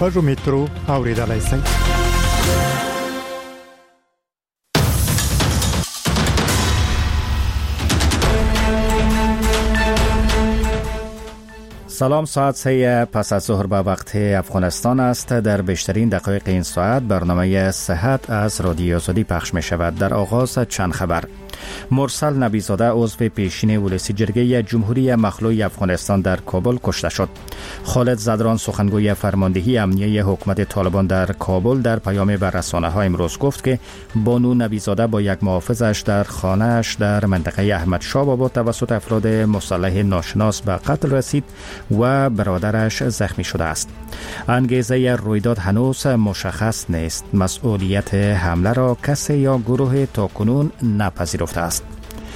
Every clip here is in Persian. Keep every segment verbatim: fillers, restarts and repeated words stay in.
غږ مترو اوریدلای شئ. سلام، ساعت سه پس از ظهر به وقت افغانستان است. در بیشترین دقایق این ساعت برنامه صحت از رادیو آزادی پخش می شود. در آغاز چند خبر. مرسل نبیزاده عضو پیشین ولسی جرگه جمهوری مخلوع افغانستان در کابل کشته شد. خالد زدران سخنگوی فرماندهی امنیه حکومت طالبان در کابل در پیامی به رسانه‌ها امروز گفت که بانو نبیزاده با یک محافظش در خانه‌اش در منطقه احمد شاه آباد توسط افراد مسلح ناشناس به قتل رسید و برادرش زخمی شده است. انگیزه رویداد هنوز مشخص نیست. مسئولیت حمله را کسی یا گروه تاکنون نپذیرفته است.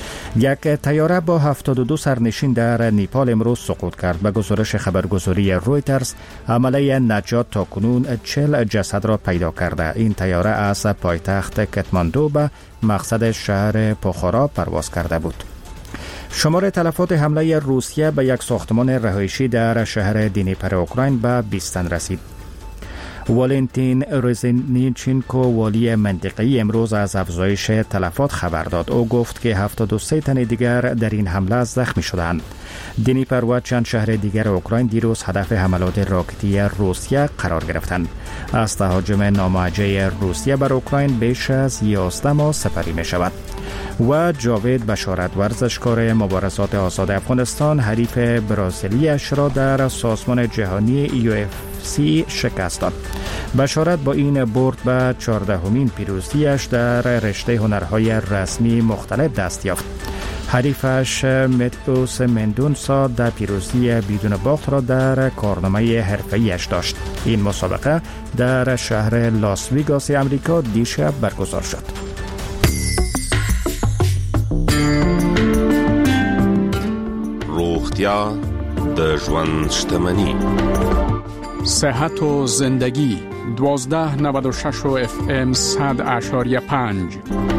یک طیاره با هفتاد و دو سرنشین در نیپال امروز سقوط کرد. به گزارش خبرگزاری رویترز، عمله نجات تاکنون چهل جسد را پیدا کرده. این طیاره از پایتخت کتماندو به مقصد شهر پوخارا پرواز کرده بود. شمار تلفات حمله روسیه به یک ساختمان رهایشی در شهر دنیپر اوکراین به بیست تن رسید. والنتین رزنیچنکو والی منطقه‌ای امروز از افزایش تلفات خبر داد. او گفت که هفتاد و سه تن دیگر در این حمله زخمی شدند. دنیپر و چند شهر دیگر اوکراین دیروز هدف حملات راکتی روسیه قرار گرفتند. از تهاجم ناموجه روسیه بر اوکراین بیش از یازده ماه سپری می شود. و جاوید بشارت ورزشکار مبارزات آزاد افغانستان حریف برازیلیش را در سازمان جهانی یو اف سی شکست داد. بشارت با این برد به چهاردهمین پیروزیش در رشته هنرهای رسمی مختلف دست یافت. حریفش متئوس مندونسا در پیروزی بدون باخت را در کارنامه حرفه‌ایش داشت. این مسابقه در شهر لاس ویگاس امریکا دیشب برگزار شد. روغتیا د ژوند شتمنی. صحت و زندگی دوازده نود و شش و اف ام صد اشاریه پنج.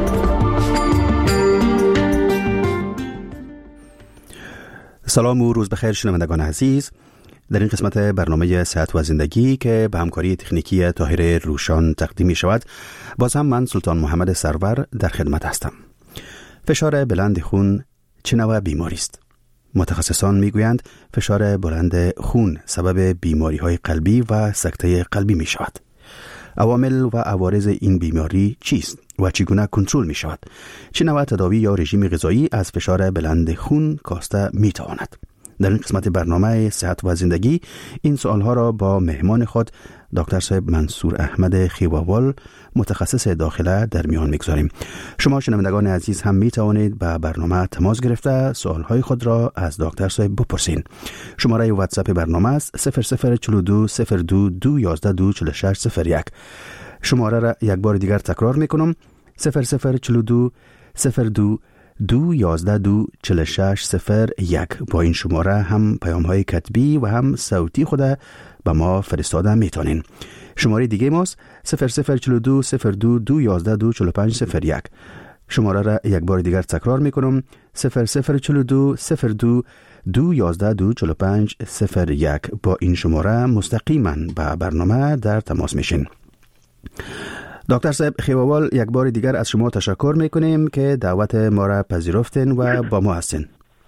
سلام و روز بخیر شنوندگان عزیز. در این قسمت برنامه صحت و زندگی که به همکاری تکنیکی طاهر روشان تقدیم می شود، باز هم من سلطان محمد سرور در خدمت هستم. فشار بلند خون چه نوع بیماری است؟ متخصصان میگویند فشار بلند خون سبب بیماری های قلبی و سکته قلبی می شود. عوامل و عوارض این بیماری چیست و چگونه کنترل می شود؟ چه نوع تداوی یا رژیم غذایی از فشار بلند خون کاسته می تواند؟ در این قسمت برنامه صحت و زندگی این سوالها را با مهمان خود دکتر صاحب منصور احمد خیواوال متخصص داخله در میان میگذاریم. شما شنوندگان عزیز هم می توانید به برنامه تماس گرفته سوالهای خود را از دکتر صاحب بپرسین. شماره واتساپ برنامه است صفر صفر چهل و دو صفر دو دو یازده دو چهل و شش صفر یک. شماره را یک بار دیگر تکرار میکنم صفر صفر چهل و دو صفر دو دو یازده دو چهل و شش صفر یک. با این شماره هم پیام های کتبی و هم صوتی خود به ما فرستاده میتونین. شماره دیگه ماست صفر صفر چهل و دو صفر دو دو یازده دو چهل و پنج صفر یک. شماره را یک بار دیگر تکرار میکنم صفر صفر چهل و دو صفر دو دو یازده دو چهل و پنج صفر یک. با این شماره مستقیما با برنامه در تماس میشین. دکتر صاحب خیواوال، یک بار دیگر از شما تشکر میکنیم که دعوت ما را پذیرفتین و با ما هستین.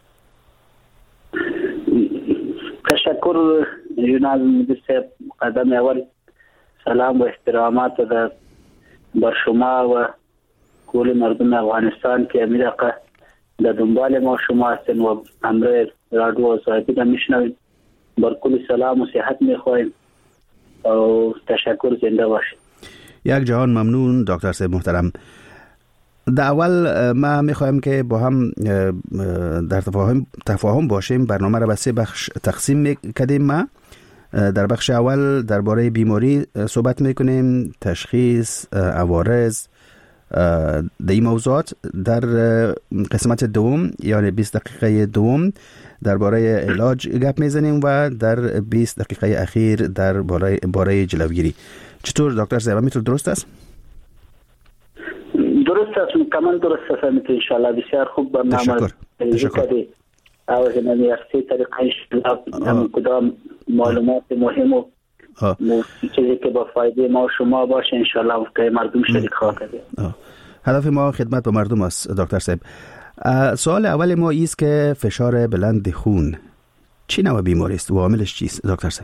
تشکر جناب مدیر صاحب. قدم اول سلام و احترامات در بر شما و کل مردم افغانستان که میدقه در دنبال ما شما هستین و همراه رادیو آزادی را میشنوید. بر کل سلام و صحت میخواهیم و تشکر. زنده باشید. یک جهان ممنون دکتر صاحب محترم. در اول ما میخوایم که با هم در تفاهم تفاهم باشیم. برنامه را به سه بخش تقسیم میکنیم. ما در بخش اول درباره بیماری صحبت میکنیم، تشخیص، عوارض، در این موضوعات. در قسمت دوم یعنی بیست دقیقه دوم درباره علاج گپ میزنیم و در بیست دقیقه اخیر درباره باره جلوگیری. چطور دکتر صاحب، میتونه درست است؟ درست است، کاملا درست است ان شاء الله. بسیار خوب برنامه. تشکر. تشکر. او نمی ارسی طریقه هم کدام معلومات مهم و چیزی که با فایده ما و شما باشه ان شاء الله که مردم شریک خواهد بود. هدف ما خدمت به مردم است دکتر صاحب. سوال اول ما است که فشار بلند خون چی نوع بیماری است و عاملش چیست دکتر صاحب؟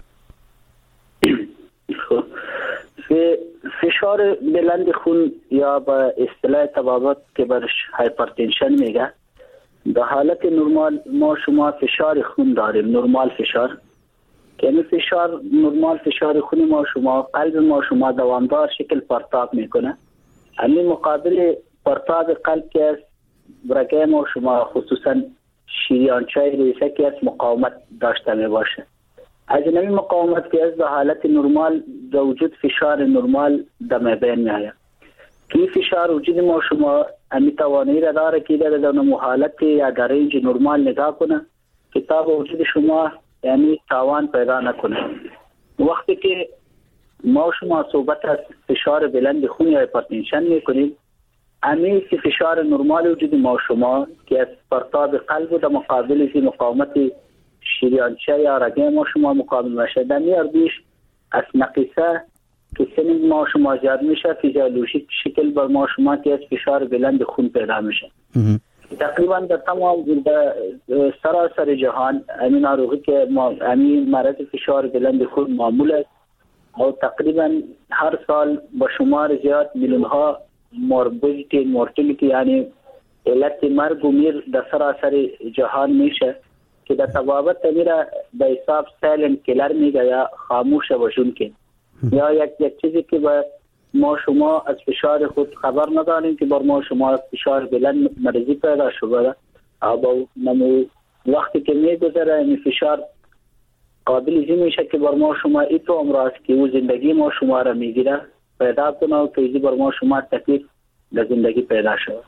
فشار بلند خون یا با اصطلاح طبابت که برش هایپرتنشن میگه، در حالت نرمال ما شما فشار خون داریم، نرمال فشار که این فشار نرمال فشار خون ما شما قلب ما شما دوامدار شکل پرتاب میکنه. همین مقابل پرتاب قلب که است رگه ما شما خصوصا شریانچای ریسه که است مقاومت داشته می باشه. از این مقاومت که از در حالت نرمال در وجود فشار نرمال در بین می آید که فشار وجود ما شما امی توانایی را داره که در در حالت یا در رنج نرمال نگاه کنه که تا به وجود شما یعنی تاوان پیدا نکنه. وقتی که ما شما صحبت از فشار بلند خون یا هایپرتنشن میکنیم، امی که فشار نرمال وجود ما شما که از پرتاب قلب و در مقابل زی مقاومت شریانچه یا رگه ما شما مقابل میشه، در میاردیش از نقیصه که سن ما شما زیاد میشه فیزیولوژیک شکل بر ما شما که از فشار بلند خون پیدا میشه. تقریبا در تمام در سراسر جهان امین آروغی که ما امین مرض فشار بلند خون معمول است و تقریبا هر سال با شمار زیاد میلیون ها موربیدیتی مورتالیتی یعنی علت مرگ و میر در سراسر جهان میشه که در طبابت میره به حساب سایلنت کیلر میگه یا خاموش وجون که یا یک یک چیزی که با ما شما از فشار خود خبر نداریم که بر ما شما فشار بلند مرضی پیدا شده و نمو وقتی که میگذره این فشار قابل زی میشه که بر ما شما ایتو امراض که او زندگی ما شما را میگیره پیدا کنه و که بر ما شما تکلیف در زندگی پیدا شده.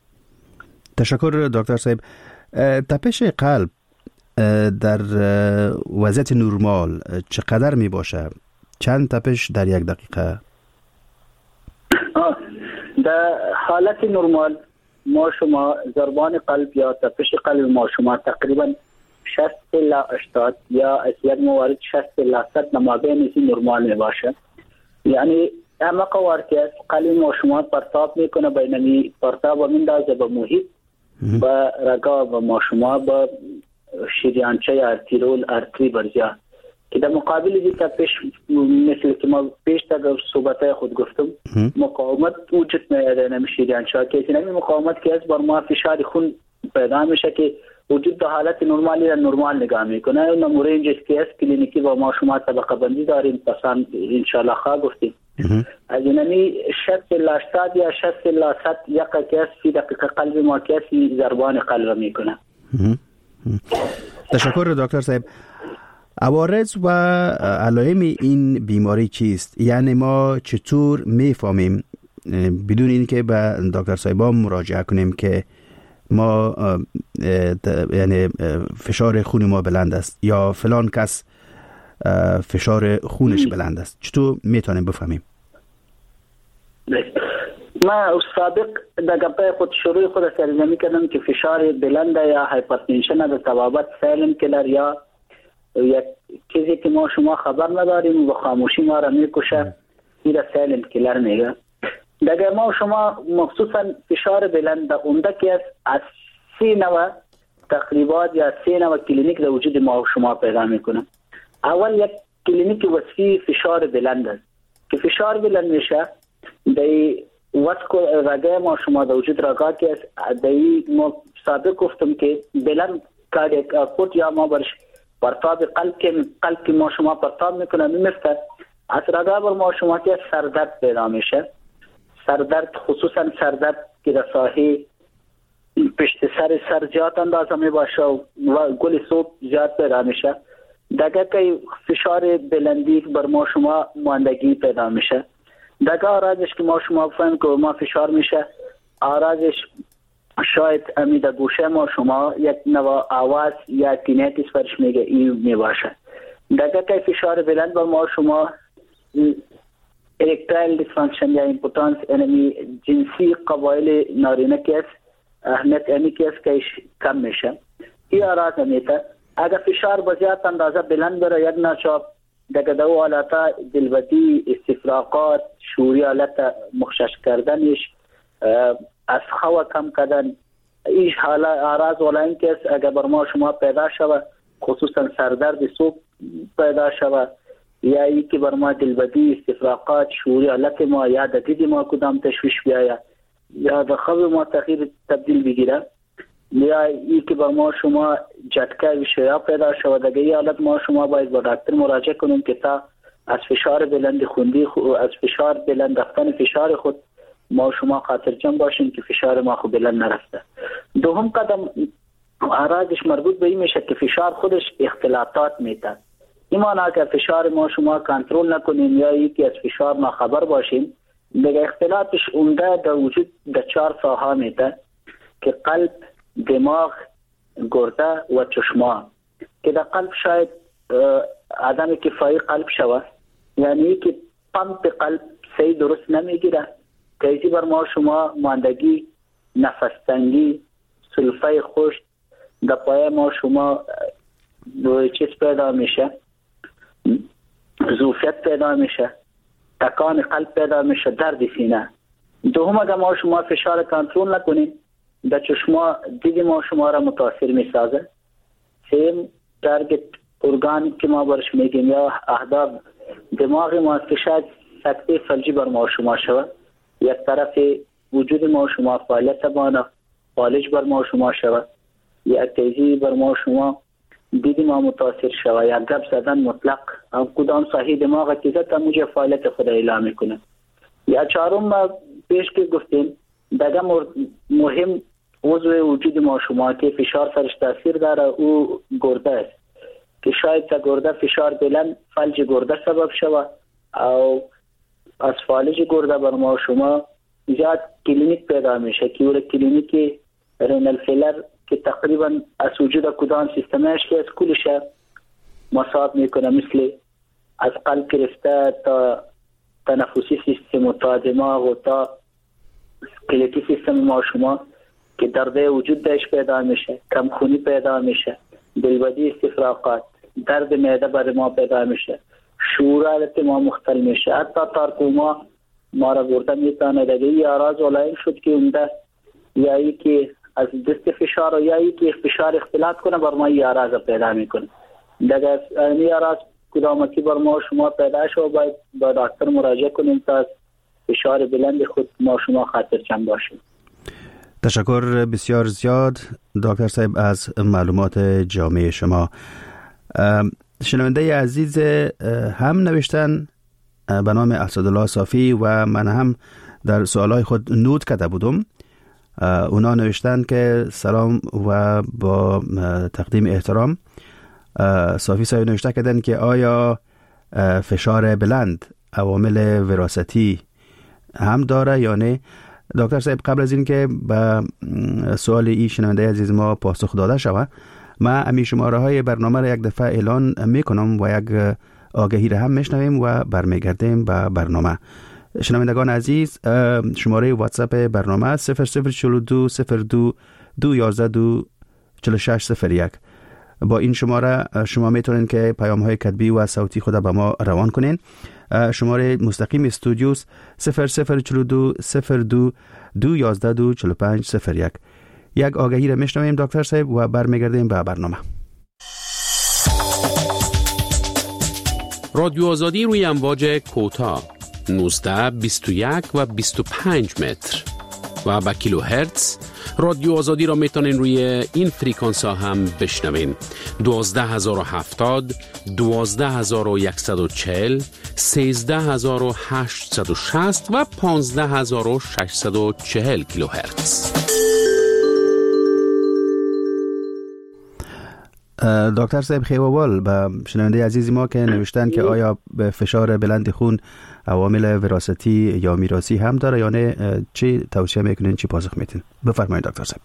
تشکر دکتر صاحب. تپش قلب در وضعیت نرمال چقدر می باشه؟ چند تپش در یک دقیقه؟ در حالت نرمال ما شما ضربان قلب یا تپش قلب ما شما تقریبا شصت الی هشتاد یا از یک موارد شصت الی صد نمابین این نرمال می باشه. یعنی اما قوار که قلب ما شما پرتاب میکنه بینمی پرتاب و مندازه به محیط و رگا و ما شما با شریانچه یا ارتیرول ارتری برجا که در مقابل دی تپش مثل که ما پیش تا صحبت خود گفتم مقاومت وجود میاره نمی شریانچه که این مقاومت که از بر ما فشار خون پیدا میشه که وجود در حالت نرمالی را نرمال نگاه میکنه. اون مورینج که از کلینیکی و ما شما طبقه بندی داریم پسان انشاءالله خواه گفتیم از اینمی شصت الی هشتاد یا شصت الی صد یک که از فی دقیقه قلب ما کسی ضربان قلب میکنه. تشکر دکتر صاحب. عوارض و علائم این بیماری چیست؟ یعنی ما چطور میفهمیم بدون اینکه به دکتر صاحبا مراجعه کنیم که ما یعنی فشار خون ما بلند است یا فلان کس فشار خونش بلند است؟ چطور میتونیم بفهمیم؟ ما سابق در گپه خود شروع خود سرزنی کردم که فشار بلند یا هایپرتنشن در طبابت سایلنت کیلر یا یک چیزی که ما شما خبر نداریم و خاموشی ما را میکشه این را سایلنت کیلر میگه. دیگه ما شما مخصوصا فشار بلند اونده که از سی نوع تقریبات یا سی نوع کلینیک در وجود ما شما پیدا میکنه. اول یک کلینیک وصفی فشار بلند است که فشار بلند میشه دی واسکو رگه ما شما در وجود رگا که دی ما سابق گفتم که بلند کاردیاک آوتپوت یا ما برش پرتاب قلب که قلب که ما شما پرتاب میکنه میمسته از رگا بر ما شما که سردرد پیدا میشه. سردرد خصوصا سردرد که در ساحه پشت سر سر زیاد اندازه می باشه و گل صبح زیاد پیدا میشه. دیگه که فشار بلندی بر ما شما ماندگی پیدا میشه. دیگه آرازش که ما شما بفهمیم که ما فشار میشه آرازش شاید امید گوشه ما شما یک نوع آواز یا تینیتیس فرش میگه این می باشه. دیگه که فشار بلند بر ما شما ارکتایل دیسفانکشن یا ایمپوتانس انمی جنسی قبایل نارینه کیس اهمیت امی کیس که کم میشه. این آراز امیته اگر فشار بزیاد اندازه بلند بره یک ناچاب دیگه دو حالتا دلبدی، استفراغات، شوری حالت مخشش کردنش، از خوا کم کردن، ایش حالا اعراض والا این که اگر بر ما شما پیدا شود خصوصا سردرد صبح پیدا شود یا ای که بر ما دلبدی، استفراغات، شوری حالت ما یا دید ما کدام تشویش بیاید یا در خواب ما تغییر تبدیل بگیره یا ای که بر ما شما جدکه وشیا پیدا شود، دیگه این حالت ما شما باید با دکتر مراجعه کنیم که تا از فشار بلند خوندی از فشار بلند رفتن فشار خود ما شما خاطرجم باشیم که فشار ما خود بلند نرفته. دوم قدم اعراضش مربوط به این میشه که فشار خودش اختلاطات میده. ایمان اگر فشار ما شما کنترل نکنیم یا یکی از فشار ما خبر باشیم دیگه اختلاطش عمده در وجود در چهار ساحه میده که قلب، دماغ، گرده و چشمان که در قلب شاید عدم کفایی قلب شود، یعنی که پمپ قلب صحیح درست نمیگیره، تیزی بر ما شما ماندگی، نفس تنگی، سلفه خشک در پای ما شما دو چیز پیدا میشه، ظوفیت پیدا میشه، تکان قلب پیدا میشه، درد سینه. دوم اگر ما شما فشار کنترل نکنیم در چشما دید ما شما را متاثر میسازه. سیم تارگت ارگان که ما برش میگیم یا اهداف دماغ ما که شاید سکته فلجی بر ما شما شود، یک طرف وجود ما شما فعالیت بانا فالج بر ما شما شود، یا تیزی بر ما شما دید ما متاثر شود، یا گپ زدن مطلق هم کدام صحیح دماغ که زد موجه فعالیت خود اعلام میکنه. یا چهارم ما پیش که گفتیم دیگه مهم عضو وجود ما شما که فشار سرش تاثیر داره او گرده است که شاید تا گرده فشار بلند فلج گرده سبب شود او از فالج گرده بر ما شما زیاد کلینیک پیدا میشه که اول کلینیک رینال فیلر که تقریبا از وجود کدام سیستمش که از کلش مصاب میکنه، مثل از قلب گرفته تا تنفسی سیستم و تا دماغ و تا اسکلتی سیستم ما شما که درد وجود داشت پیدا میشه، کم خونی پیدا میشه، دلبدی، استفراغات، درد معده بر ما پیدا میشه، شعور حالت ما مختل میشه، حتی تارکوما ما را برده میتونه. دیگه این اعراض علائم شد که عمده یا ای که از دست فشار و یا ای که فشار اختلاط کنه بر ما این اعراض پیدا میکنه. دیگه این اعراض کدامکی بر ما شما پیدا شد باید با دکتر مراجعه کنیم تا فشار بلند خود ما شما خاطرجم باشیم. تشکر بسیار زیاد دکتر صاحب از معلومات جامع شما. شنونده عزیز هم نوشتن به نام اسدالله صافی و من هم در سوالای خود نوت کرده بودم. اونا نوشتن که سلام و با تقدیم احترام. صافی صاحب نوشته کردن که آیا فشار بلند عوامل وراثتی هم داره یا نه؟ دکتر صاحب قبل از این که به سوال این شنونده عزیز ما پاسخ داده شود، ما امی شماره های برنامه را یک دفعه اعلان میکنم و یک آگهی را هم میشنویم و برمیگردیم به برنامه. شنوندگان عزیز، شماره واتساپ برنامه صفر صفر چهل دو صفر دو دو یازده دو چهل و شش صفر یک. با این شماره شما میتونین که پیام های کتبی و صوتی خود به ما روان کنین. شماره مستقیم استودیوس صفر صفر چهل دو صفر دو دو یازده دو چهل و پنج صفر یک. یک آگهی را میشنویم دکتر صاحب و برمیگردیم به برنامه. رادیو آزادی روی امواج کوتاه نوزده بیست و یک و بیست و پنج متر و با کیلو هرتز. رادیو آزادی را میتونین روی این فریکانس ها هم بشنوین: دوازده هزار و هفتاد، دوازده هزار و صد و چهل، سیزده هزار و هشتصد و شصت و پانزده هزار و ششصد و چهل کیلو هرتز. دکتر صاحب خیوال به شنونده عزیزی ما که نوشتن که آیا به فشار بلند خون عوامل وراثتی یا میراثی هم داره یا نه، چی توصیه میکنین، چی پاسخ میتین؟ بفرمایید دکتر صاحب.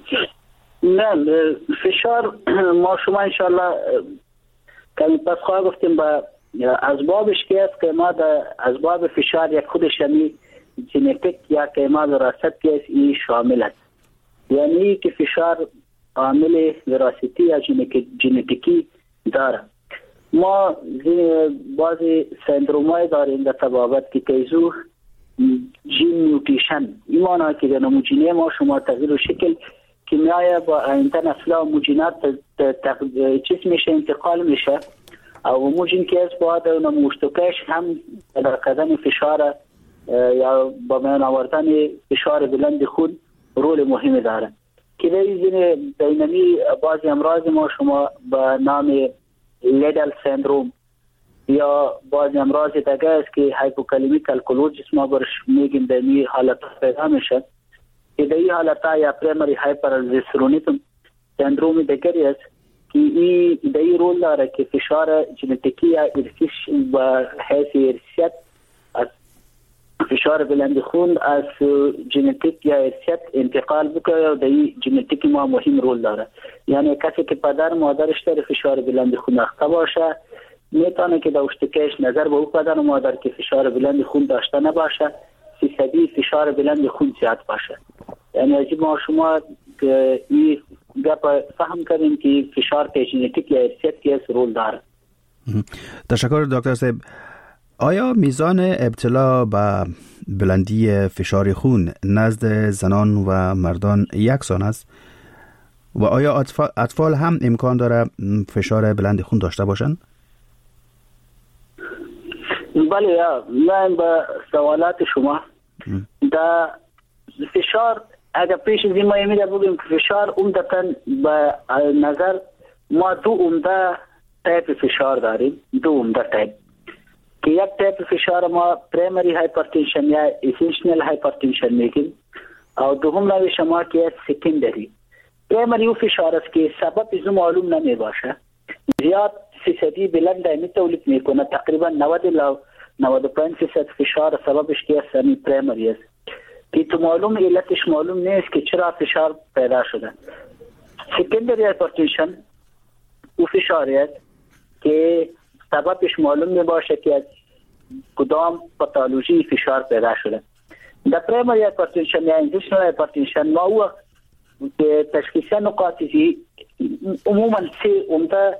نه فشار ما شما انشالله کمی پس خواهد گفتیم با اسبابش که است که ما در اسباب فشار یک خودش یعنی ژنتیک یا که ما وراثت که است این شامل است، یعنی که فشار عامل وراثتی یا ژنتیکی داره. ما بعضی سندرومای داریم در تبابت که تیزو جین میوتیشن ایمانا که در نموجینه ما شما تغییر و شکل کیمیایی با آینده نسلا موجینات چیز میشه انتقال میشه او موجین که از باید اون مشتکش هم در قدم فشار یا با میان آوردن فشار بلند خون رول مهمی داره که در این بینمی بعضی امراض ما شما به نام لیدل سندروم یا بعضی امراض دیگه است که هایپوکالیمیک الکلوزیس ما برش میگیم در این حالت پیدا میشه که در این حالت یا پریمری هایپرالزیسترونیتم سندروم دیگری است که این در این رول داره که فشار ژنتیکی یا ارثی و حیث ارثیت از فشار بلند خون از ژنتیک یا ارثیت انتقال بکنه و در این ژنتیک ما مهم رول داره. یعنی کسی که پدر مادرش داره فشار بلند خون اخته باشه میتونه که در اشتکیش نظر به او پدر و مادر که فشار بلند خون داشته نباشه فیصدی فشار بلند خون زیاد باشه. یعنی از ما شما این گپ فهم کردیم که فشار ژنتیک یا ارثیت که رول داره. تشکر دکتر صاحب. آیا میزان ابتلا به بلندی فشار خون نزد زنان و مردان یکسان است و آیا اطفال, اطفال هم امکان داره فشار بلند خون داشته باشند؟ بله، من به سوالات شما دا فشار اگر پیش از این ما میده بگیم که فشار عمدتاً به نظر ما دو عمده تایپ فشار داریم، دو عمده تایپ که یک تایپ فشار ما پرایمری هایپرتنشن یا اسنشنل هایپرتنشن میگیم او دوم نوع شما که سکندری. پرایمری او فشار است که سبب از معلوم نمی باشه، زیاد فیصدی بلند می تولید میکنه، تقریبا نود الی نود و پنج درصد فشار سببش که سمی پرایمری است که تو معلوم علتش معلوم نیست که چرا فشار پیدا شده. سکندری هایپرتنشن او فشاری است که سببش معلوم می باشه که از کدام پاتولوژی فشار پیدا شده. در پرایمری هایپرتنشن یا اسنشنل هایپرتنشن ما او که تشخیص نقاط زی عموما سه عمده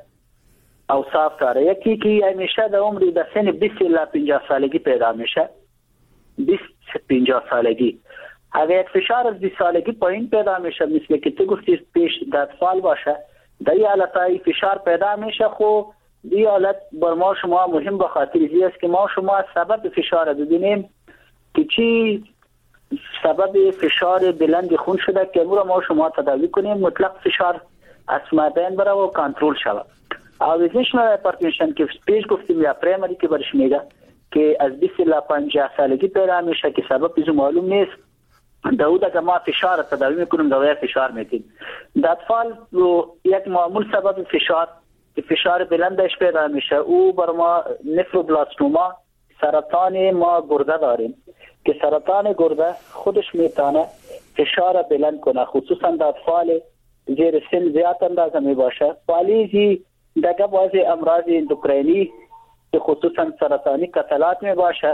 اوصاف داره. یکی که همیشه در عمر در سن بیست الی پنجاه سالگی پیدا میشه، بیست پنجاه سالگی. اگر یک فشار از بیست سالگی پایین پیدا میشه مثل که تو گفتی پیش در اطفال باشه، در این حالت های فشار پیدا میشه. خب این حالت بر ما شما مهم به خاطر این است که ما شما سبب فشار ببینیم که چی سبب فشار بلند خون شده که امروز ما شما تداوی کنیم مطلق فشار از ما بین بره و کنترل شود. او اسنشنل هایپرتنشن که پیش گفتیم یا پرایمری که برش میگه که از بیست الی پنجاه سالگی پیدا میشه که سبب از معلوم نیست، داود اگر ما فشار تداوی میکنیم دوای فشار میدیم. در اطفال یک معمول سبب فشار که فشار بلندش پیدا میشه او بر ما نفروبلاستوما سرطان ما گرده داریم که سرطان گرده خودش میتونه فشار بلند کنه، خصوصا در اطفال زیر سن زیاد اندازه می باشه. پالیزی دیگه بعضی امراض اندوکرینی که خصوصا سرطانی کتلات می باشه،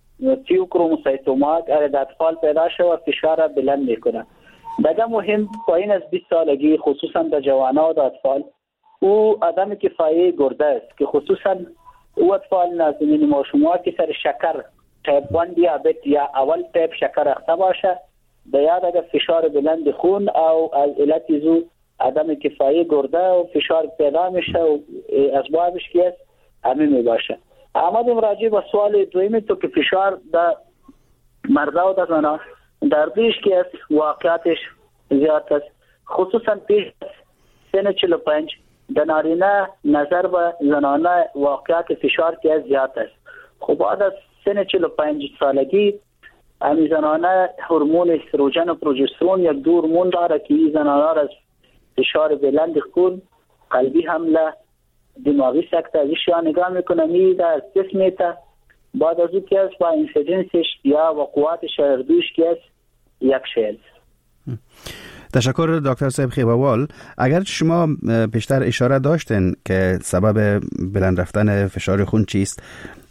تیوکروموسایتوما در اطفال پیدا شده و فشار بلند میکنه. دیگه مهم پایین از بیست سالگی خصوصا در جوانان و در اطفال او عدم کفایه گرده است که خصوصا او اطفال نازنین ما شما که سر شکر تایپ یک دیابت یا اول تایپ شکر اخته باشه باید اگر فشار بلند خون او از علت زو عدم کفایه گرده و فشار پیدا میشه و اسبابش که است همین می باشه. آمدیم راجع به سوال دویمی تو که فشار در مردا و در زنان در بیش که است واقعاتش زیاد است، خصوصا پیش سن چهل و پنج در نارینه نظر به زنانه واقعات فشار که زیاد است. خب بعد از سن چهل و پنج سالگی امی زنانه هورمون استروژن و پروژسترون یک دو هورمون داره که این زنانه را از فشار بلند خون، قلبی حمله، دماغی سکته ازش یا نگاه میکنه می در جسمیت بعد از او که است با اینسیدنسش یا وقوعاتش اردوش که است یک شیل. تشکر دکتر صاحب خیبوال. اگر شما پیشتر اشاره داشتین که سبب بلند رفتن فشار خون چیست،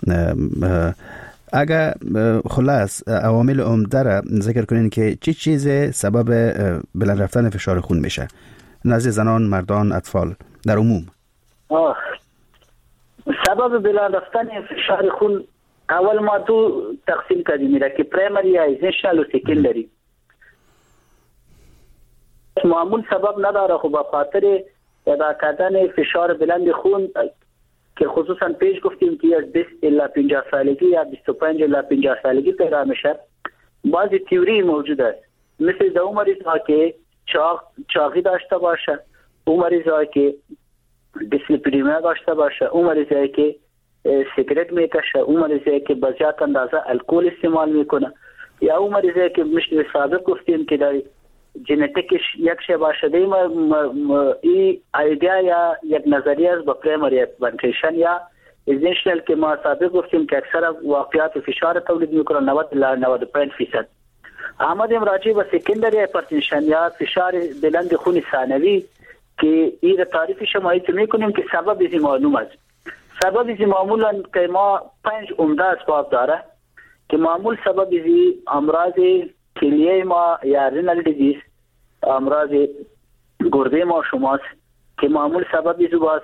اگر خلاص عوامل عمده را ذکر کنین که چی چیز سبب بلند رفتن فشار خون میشه نزد زنان، مردان، اطفال در عموم؟ آه سبب بلند رفتن فشار خون اول ما دو تقسیم کردیم میره که پرایمری یا ایزنشنال و سکندری. معمول سبب نداره خب به خاطر ادا کردن فشار بلند خون که خصوصا پیش گفتیم که از بیست الی پنجاه سالگی یا بیست و پنج الی پنجاه سالگی پیدا میشه. بعضی تئوری موجود است مثل دو مریض ها که چاق چاقی داشته باشه، اون مریض ها که دیسلیپیدمیا داشته باشه، اون مریض ها که سیگرت میکشه، اون مریض ها که بزیاد اندازه الکل استعمال میکنه، یا اون مریض ها که مثل سابق گفتیم که در ژنتیکش یک شی باشه. دیم ای ایدیا یا یک نظریه از با پرایمری هایپرتنشن یا ایزنشنال که ما سابق گفتیم که اکثر واقعات فشار تولید میکنه نود الی نود و پنج درصد. آمدیم راجع به سکندری هایپرتنشن یا فشار بلند خون ثانوی که این تعریف شما میکنیم که سبب از معلوم است. سبب از معمولا که ما پنج عمده اسباب داره که معمول سبب از امراض کلیه ما یا رینال دیزیز، امراض گرده ما شماست که معمول سبب از باز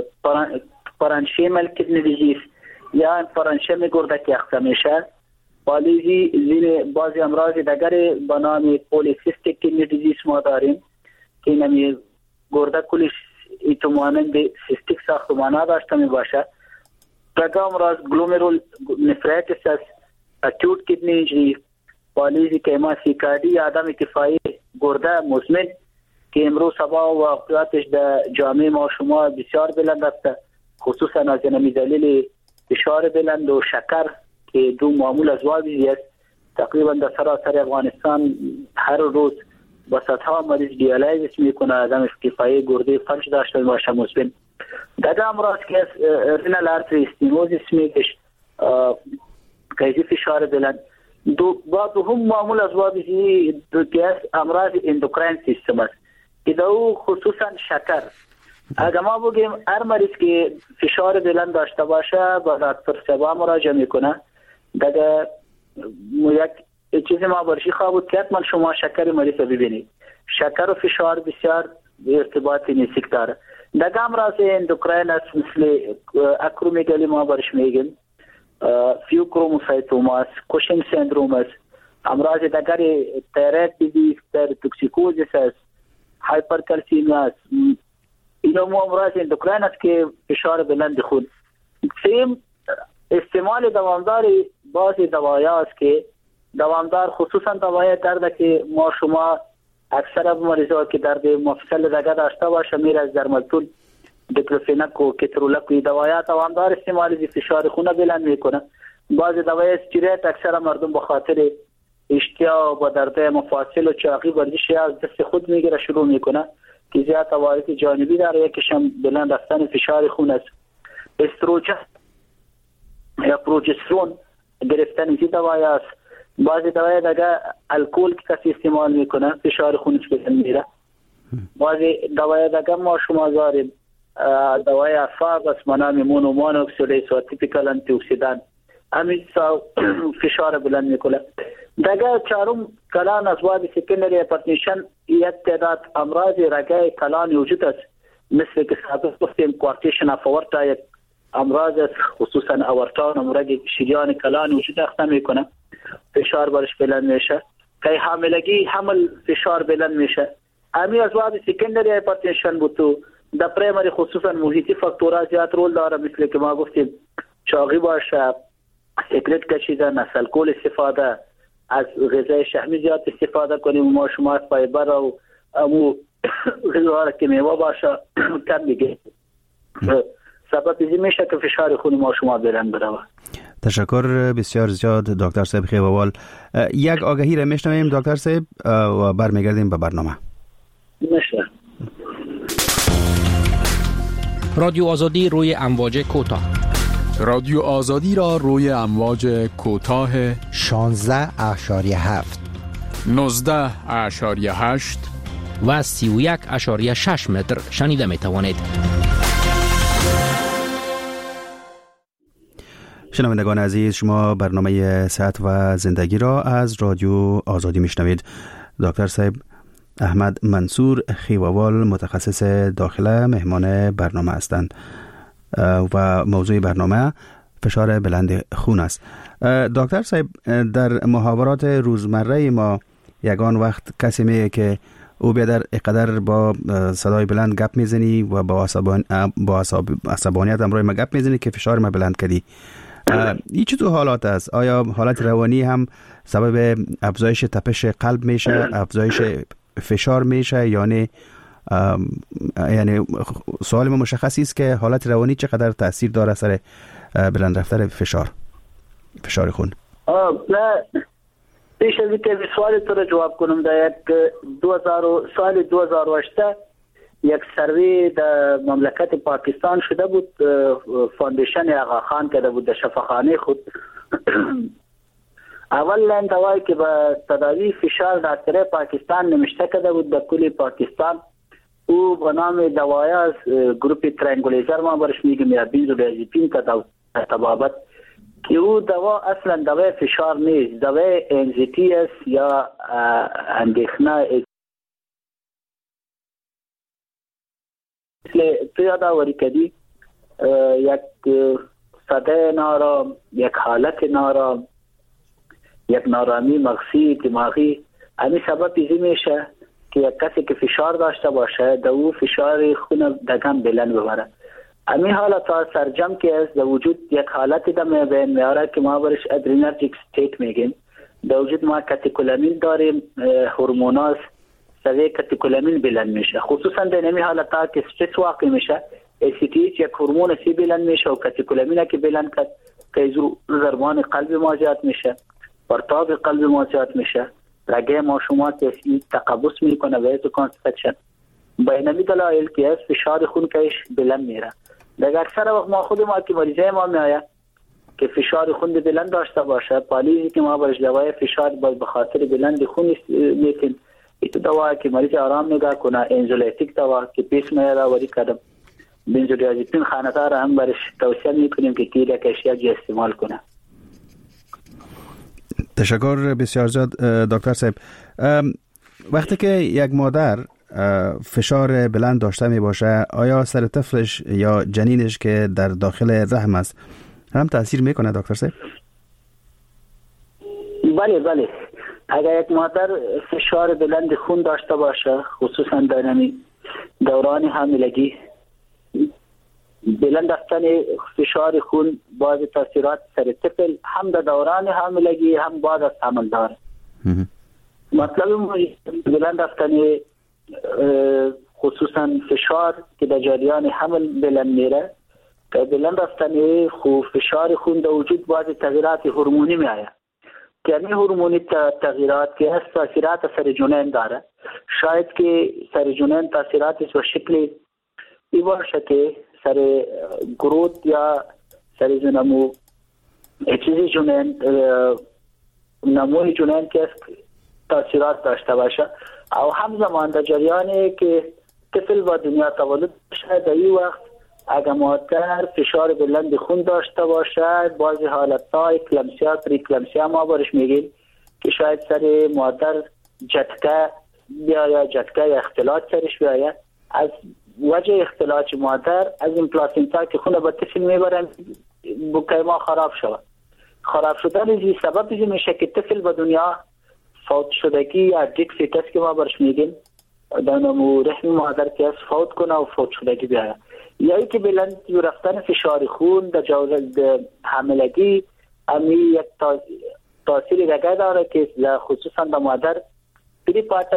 پرانشیمال کدنی دیزیز یا پرانشیم گرده که اخته میشه. پالیزی زین بعضی امراض دیگر به نام پولیسیستیک کدنی دیزیز ما داریم که نمی گرده کلیش ایتومانند سیستیک ساختمانه داشته می باشه. دیگر امراض گلومرول نفریتس است، اکیوت کدنی اینجری، پالیزی که ما سیکاردی یا عدم کفایی گرده مزمن که امروز سبا و واقعاتش در جامعه ما شما بسیار بلند است، خصوصا از نمی دلیل فشار بلند و شکر که دو معمول از واقعی است. تقریبا در سراسر افغانستان هر روز با صدها مریض دیالایزیس میکنه، عدم کفایی گرده فلج داشته باشه مزمن. دیگر امراض که رینال آرتری استینوزیس میگش کیفی فشار بلند دو با دوم معمول از واقعی دو که امراض اندوکراین سیستم است که دو خصوصا شکر. اگر ما بگیم هر مریض که فشار بلند داشته باشه با دکتر سبا مراجعه میکنه. دیگر یک چیزی ما برشی خواه بود که حتما شما شکر مریض رو ببینید. شکر و فشار بسیار ارتباط نزدیک داره. دیگر امراض اندوکراین است مثل اکرومیگالی ما برش میگیم، فیوکروموسایتوما است، کوشینگ سندروم است، امراض دیگر تایروید دیزیز، توکسیکوزیس است، هایپرکلسیمیا است. اینا مو امراض اندوکراین است که فشار بلند خون. سیم استعمال دوامدار بعضی دوایات است که دوامدار خصوصا دوای درد که ما شما اکثر مریضا که درد مفصل دیگر داشته باشه میره از درمالتول، دیکلوفیناک و کترولک و دوایات دوامدار استعمال از فشار خون بلند میکنه. بعضی دوای استیروئید اکثر مردم به خاطر اشتیا و درد مفاصل و چاقی ورزش از دست خود میگیره شروع میکنه که زیاد عوارض جانبی داره. یکیش هم بلند رفتن فشار خون است. استروژن یا پروژسترون گرفتن این دوای است. بعضی دوای دیگه الکل که کسی استعمال میکنه فشار خونش بلند میره. بعضی دوای دیگه ما شما داریم دوای افاق است منام مونو مونوکسیدیز و تیپیکال آنتی اکسیدان همین فشار بلند میکنه. دیگه چهارم کلان اسباب سکندری هایپرتنشن یک تعداد امراض رگه کلان وجود است مثل که سابق گفتیم کوارتیشن اف اورتا یک امراض است، خصوصا اورتا و رگ شریان کلان وجود اخته میکنه، فشار برش بلند میشه. که حاملگی حمل فشار بلند میشه. همین اسباب سکندری هایپرتنشن بود تو در پرایمری خصوصا محیطی فاکتورها زیاد رول داره مثل که ما گفتیم چاقی باشه، سیگرت کشیدن، از الکل استفاده، از غذای شحمی زیاد استفاده کنیم، ما شما از فایبر و امو غذاها که میوه باشه کم میگه سبب ازی میشه که فشار خون ما شما بلند بره. تشکر بسیار زیاد دکتر صاحب خیووال. یک آگهی را میشنویم دکتر صاحب و برمیگردیم به برنامه. نشه. رادیو آزادی روی امواج کوتاه. رادیو آزادی را روی امواج کوتاه شانزده اشاری هفت نوزده اشاری هشت و سی و یک اشاری شش متر شنیده می توانید. شنوندگان عزیز، شما برنامه صحت و زندگی را از رادیو آزادی میشنوید. دکتر صاحب احمد منصور خیووال متخصص داخله مهمان برنامه هستند. و موضوع برنامه فشار بلند خون است. دکتر صاحب، در محاورات روزمره ما یگان وقت کسی میگه که او بیادر اقدر با صدای بلند گپ میزنی و با عصبان با عصبانیت امروی ما گپ میزنی که فشار ما بلند کردی. این چطور حالات است؟ آیا حالت روانی هم سبب افزایش تپش قلب میشه، افزایش فشار میشه، یعنی یعنی سوال ما مشخصی است که حالت روانی چقدر تاثیر داره سر بلند رفتن فشار فشار خون؟ آه نه پیش از اینکه سوال تو رو جواب کنم، در یک دو هزار سال دو هزار و هشت یک سروی در مملکت پاکستان شده بود، فاندیشن آقا خان کرده بود در شفاخانه خود. اول دوایی که به تداوی فشار دکتر پاکستان نوشته کرده بود در کل پاکستان، او به نام دوای از گروپ ترنگولیزر ما برش میگم یا بنزودیازپین تبابت، که او دوا اصلا دوای فشار نیست، دوای انزیتی است یا اندیخنه. تو یادآوری کردی یک صدای نارام، یک حالت نارام، یک نارامی مغزی دماغی، همین سبب ایزی میشه که یک کسی که فشار داشته باشه در او فشار خون دگم بلند ببره. همین حالت ها سرجم که است در وجود یک حالتی در بین میاره که ما برش ادرینرژیک استیت میگیم. در وجود ما کاتیکولامین داریم، هورموناز سوی کاتیکولامین بلند میشه، خصوصا در همین حالت ها که استرس واقع میشه ایسیتیچ یک هورمون سی بلند میشه و کاتیکولامین که بلند کرد که ضربان قلب ما زیاد میشه، پرتاب قلب ما زیاد میشه، رگه ما شما تسی تقبض میکنه و ایتو کانسترکشن. با اینمی دلایل که از فشار خون کهش بلند میره. در اکثر وقت ما خود ما که مریضه ما میآید که فشار خون بلند داشته باشه، پالیزی که ما برش دوای فشار باز به خاطر بلند خون میتین ایتو دوا که مریض آرام نگاه کنه، انزولیتیک دوا که پیس میره وری کردم، بنزودیازپین خانه‌دار هم برش توصیه میکنیم که کیله کشیا جی استعمال کنه. تشکر بسیار زیاد دکتر صاحب. وقتی که یک مادر فشار بلند داشته می باشه، آیا سر طفلش یا جنینش که در داخل رحم است هم تاثیر میکنه دکتر صاحب؟ بله بله، اگر یک مادر فشار بلند خون داشته باشه، خصوصا در دوران حاملگی، بلند رفتن فشار خون بعض تاثیرات سر طفل هم در دوران حاملگی هم بعد از حمل داره. مطلب بلند رفتن خصوصا فشار که در جریان حمل بلند میره، که بلند رفتن خو فشار خون در وجود بعض تغییرات هورمونی می آید که این هورمونی تغییرات که هست تاثیرات سر جنین داره. شاید که سر جنین تاثیراتش به شکل ای باشه که سر گروت یا سر نمو چیزی جنین نموی جنین که تاثیرات داشته باشه، او همزمان در جریانی که طفل با دنیا تولد شده در این وقت اگر مادر فشار بلند خون داشته باشه، بعضی حالت‌ها اکلمسیا پریکلمسیا ما برش میگیم که شاید سر مادر جتکه بیا جتکه اختلاط سرش بیاید. از وجه اختلاط مادر از این پلاسینتا که خون به طفل میبرن بکای ما خراب شود. خراب شدن این سبب این میشه که طفل به دنیا فوت شدگی یا دیک فیتس که ما برش میگیم در نمو رحم مادر که از فوت کنه و فوت شدگی بیاید. یا ای که بلند رفتن فشار خون در جوزل حاملگی امی یک تاثیر دیگه داره که خصوصا در مادر پری پارتن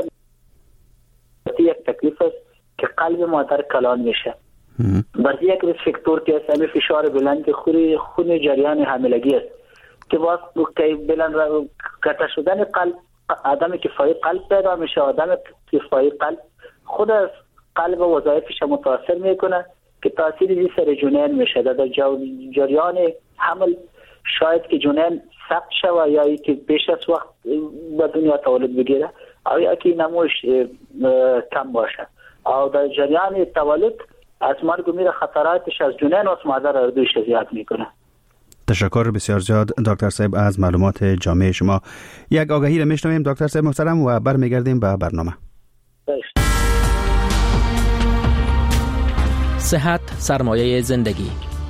یک تکلیف است که قلب مادر کلان میشه. بعضی یک ریسک فاکتور که است امی فشار بلند خوری خون جریان حاملگی است که باز که بلند قطع شدن قلب آدم کفایی قلب پیدا میشه. آدم کفایی قلب خود از قلب و وظایفش متاثر میکنه که تاثیر سر جنین میشه. در جریان حمل شاید که جنین ثبت شوه یا ای که بیش از وقت به دنیا تولد بگیره او یا که نموش کم باشه او در جریان تولد از مرگ و میر خطراتش از جنین و از مادر اردوش زیاد میکنه. تشکر بسیار زیاد دکتر صاحب از معلومات جامع شما. یک آگهی را میشنویم دکتر صاحب محترم و برمیگردیم به برنامه. صحت سرمایه زندگی.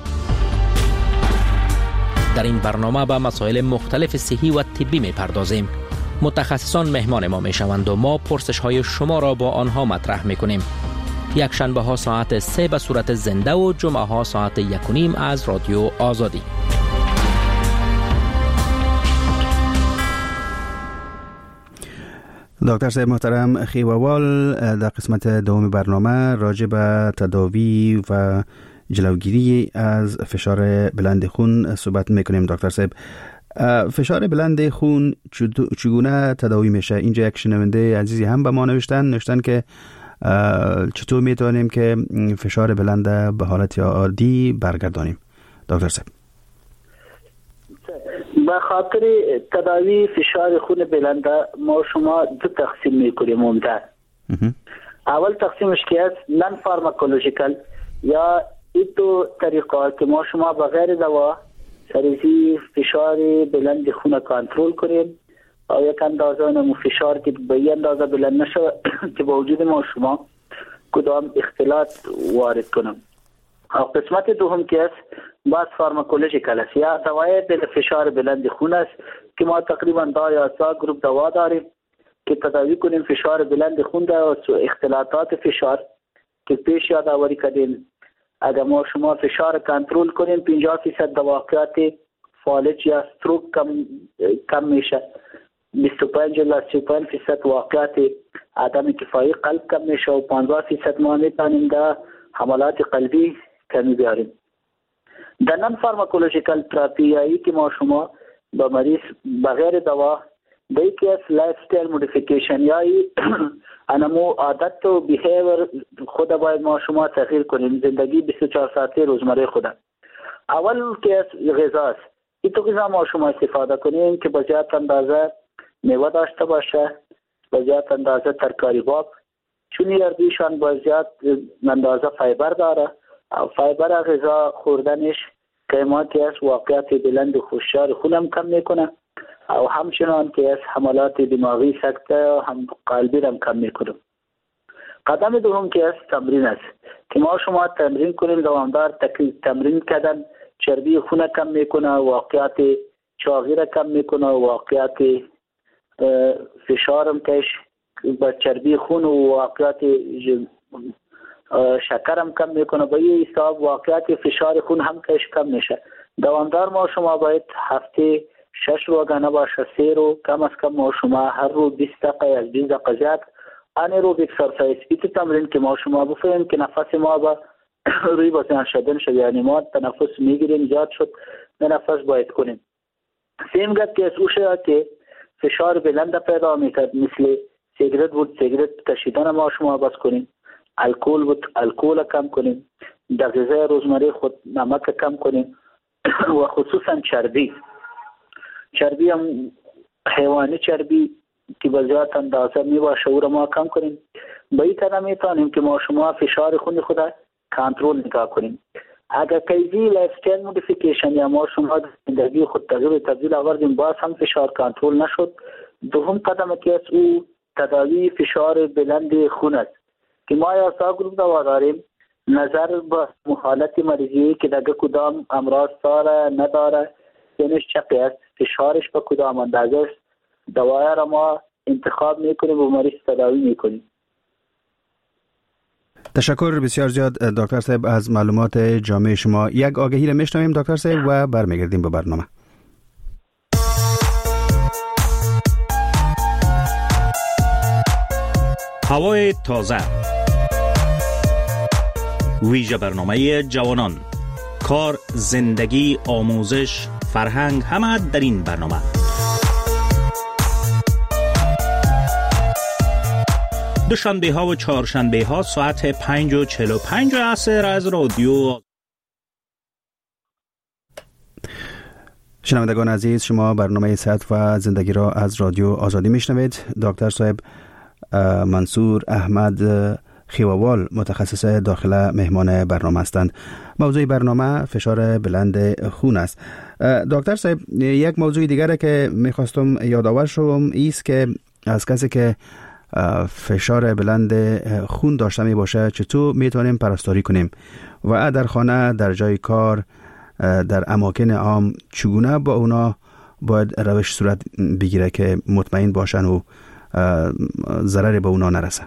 در این برنامه به مسائل مختلف صحی و طبی می پردازیم. متخصصان مهمان ما می شوند و ما پرسش های شما را با آنها مطرح می کنیم. یک شنبه ها ساعت سه به صورت زنده و جمعه ها ساعت یک و نیم از رادیو آزادی. دکتر صاحب محترم خیووال، در قسمت دوم برنامه راجع به تداوی و جلوگیری از فشار بلند خون صحبت میکنیم. دکتر صاحب، فشار بلند خون چگونه تداوی میشه؟ اینجا یک شنونده عزیزی هم به ما نوشتن نوشتن که چطور میتونیم که فشار بلند به حالت عادی برگردانیم؟ دکتر صاحب، به خاطر تداوی فشار خون بلند ما شما دو تقسیم میکنیم عمدن. اول تقسیمش که است نان فارماکولوژیکال، یا این دو طریقه که ما شما بغیر دوا سریزی فشار بلند خون کنترل کنیم و یک اندازه نمو فشار که به این اندازه بلند نشه که با وجود ما شما کدام اختلاط وارد کنم. و قسمت دوم که است باز فارماکولوژیکال است، یا دوای بل فشار بلند خون است که ما تقریبا دو یا سه گروپ دوا داریم که تداوی کنیم فشار بلند خون و اختلاطات فشار که پیش یادآوری کردیم. اگر ما شما فشار کنترل کنیم پنجاه فیصد واقعیت فالج یا استروک کم کم میشه، بیست و پنج الی سی و پنج فیصد واقعیت عدم کفایی قلب کم میشه و پانزده فیصد ما میتونیم در حملات قلبی کمی بیاریم. در نان فارماکولوژیکال تراپی که ما شما با مریض بغیر دوا به یکی از لایف استایل مودیفیکیشن یا انمو عادت و بیهیور خود باید ما شما تغییر کنیم، زندگی بیست و چهار ساعته روزمره خود. اول که از غذا است، این تو غذا ما شما استفاده کنیم که با زیاد اندازه میوه داشته باشه، با زیاد اندازه ترکاری باب، چون یردیشان با زیاد اندازه فایبر داره. فایبر غذا خوردنش که ما که از واقعیت بلند خوششار خونم کم میکنه و همچنان که از حملات دماغی سکته و هم قلبی هم کم میکنه. قدم دوم که از تمرین است که ما شما تمرین کنیم، دوامدار تمرین کردن چربی خون کم میکنه، واقعیت چاقی را کم میکنه، واقعیت فشارم کش با چربی خون و واقعیت شکرم کم میکنه. با این حساب واقعیت فشار خون هم کش کم میشه. دوامدار ما شما باید هفته شش روزانه باشه، سه رو کم از کم ما شما هر روز بیست دقیقه از بیست دقیقه زیاد انیروبیک اکسرسایز ایت تمرین که ما شما بفهمیم که نفس ما با روی بازیان شدن شد، یعنی ما تنفس میگیریم زیاد شد نفس باید کنیم. سیم گفت که از اوشه که فشار بلند پیدا میکرد، مثل سیگرت بود سیگرت کشیدن ما شما بس کنیم، الکل بود الکل کم کنیم، در غذای روزمره خود نمک کم کنیم و خصوصا چربی چربی هم حیوانی چربی که به زیاد اندازه می باشه او را ما کم کنیم. به این طرح میتونیم که ما شما فشار خون خود کنترل نگاه کنیم. اگر کیزی لایف استایل مودیفیکیشن یا ما شما زندگی خود تغییر تبدیل آوردیم باز هم فشار کنترل نشد، دوم قدم که از او تداوی فشار بلند خون است که ما یا سا گروپ دوا داریم نظر به حالت مریضی که دیگه کدام امراض داره نداره، سنش چقدر است، فشارش به کدام اندازه است، دوای را ما انتخاب میکنیم و مریض تداوی میکنیم. تشکر بسیار زیاد دکتر صاحب از معلومات جامع شما. یک آگهی را میشنویم دکتر صاحب و برمیگردیم به برنامه. هوای تازه، ویژه برنامه جوانان، کار، زندگی، آموزش، فرهنگ، همه در این برنامه. دوشنبه ها و چهارشنبه ها ساعت پنج و چهل و پنج عصر از رادیو. شنوندگان عزیز، شما برنامه صحت و زندگی را از رادیو آزادی میشنوید. دکتر صاحب منصور احمد خیووال متخصص داخله مهمان برنامه هستند. موضوع برنامه فشار بلند خون است. دکتر صاحب، یک موضوع دیگر که میخواستم یادآور شوم ایست که از کسی که فشار بلند خون داشته می باشه چطور میتونیم پرستاری کنیم و در خانه، در جای کار، در اماکن عام چگونه با اونا باید روش صورت بگیره که مطمئن باشن و ضرر به اونا نرسه؟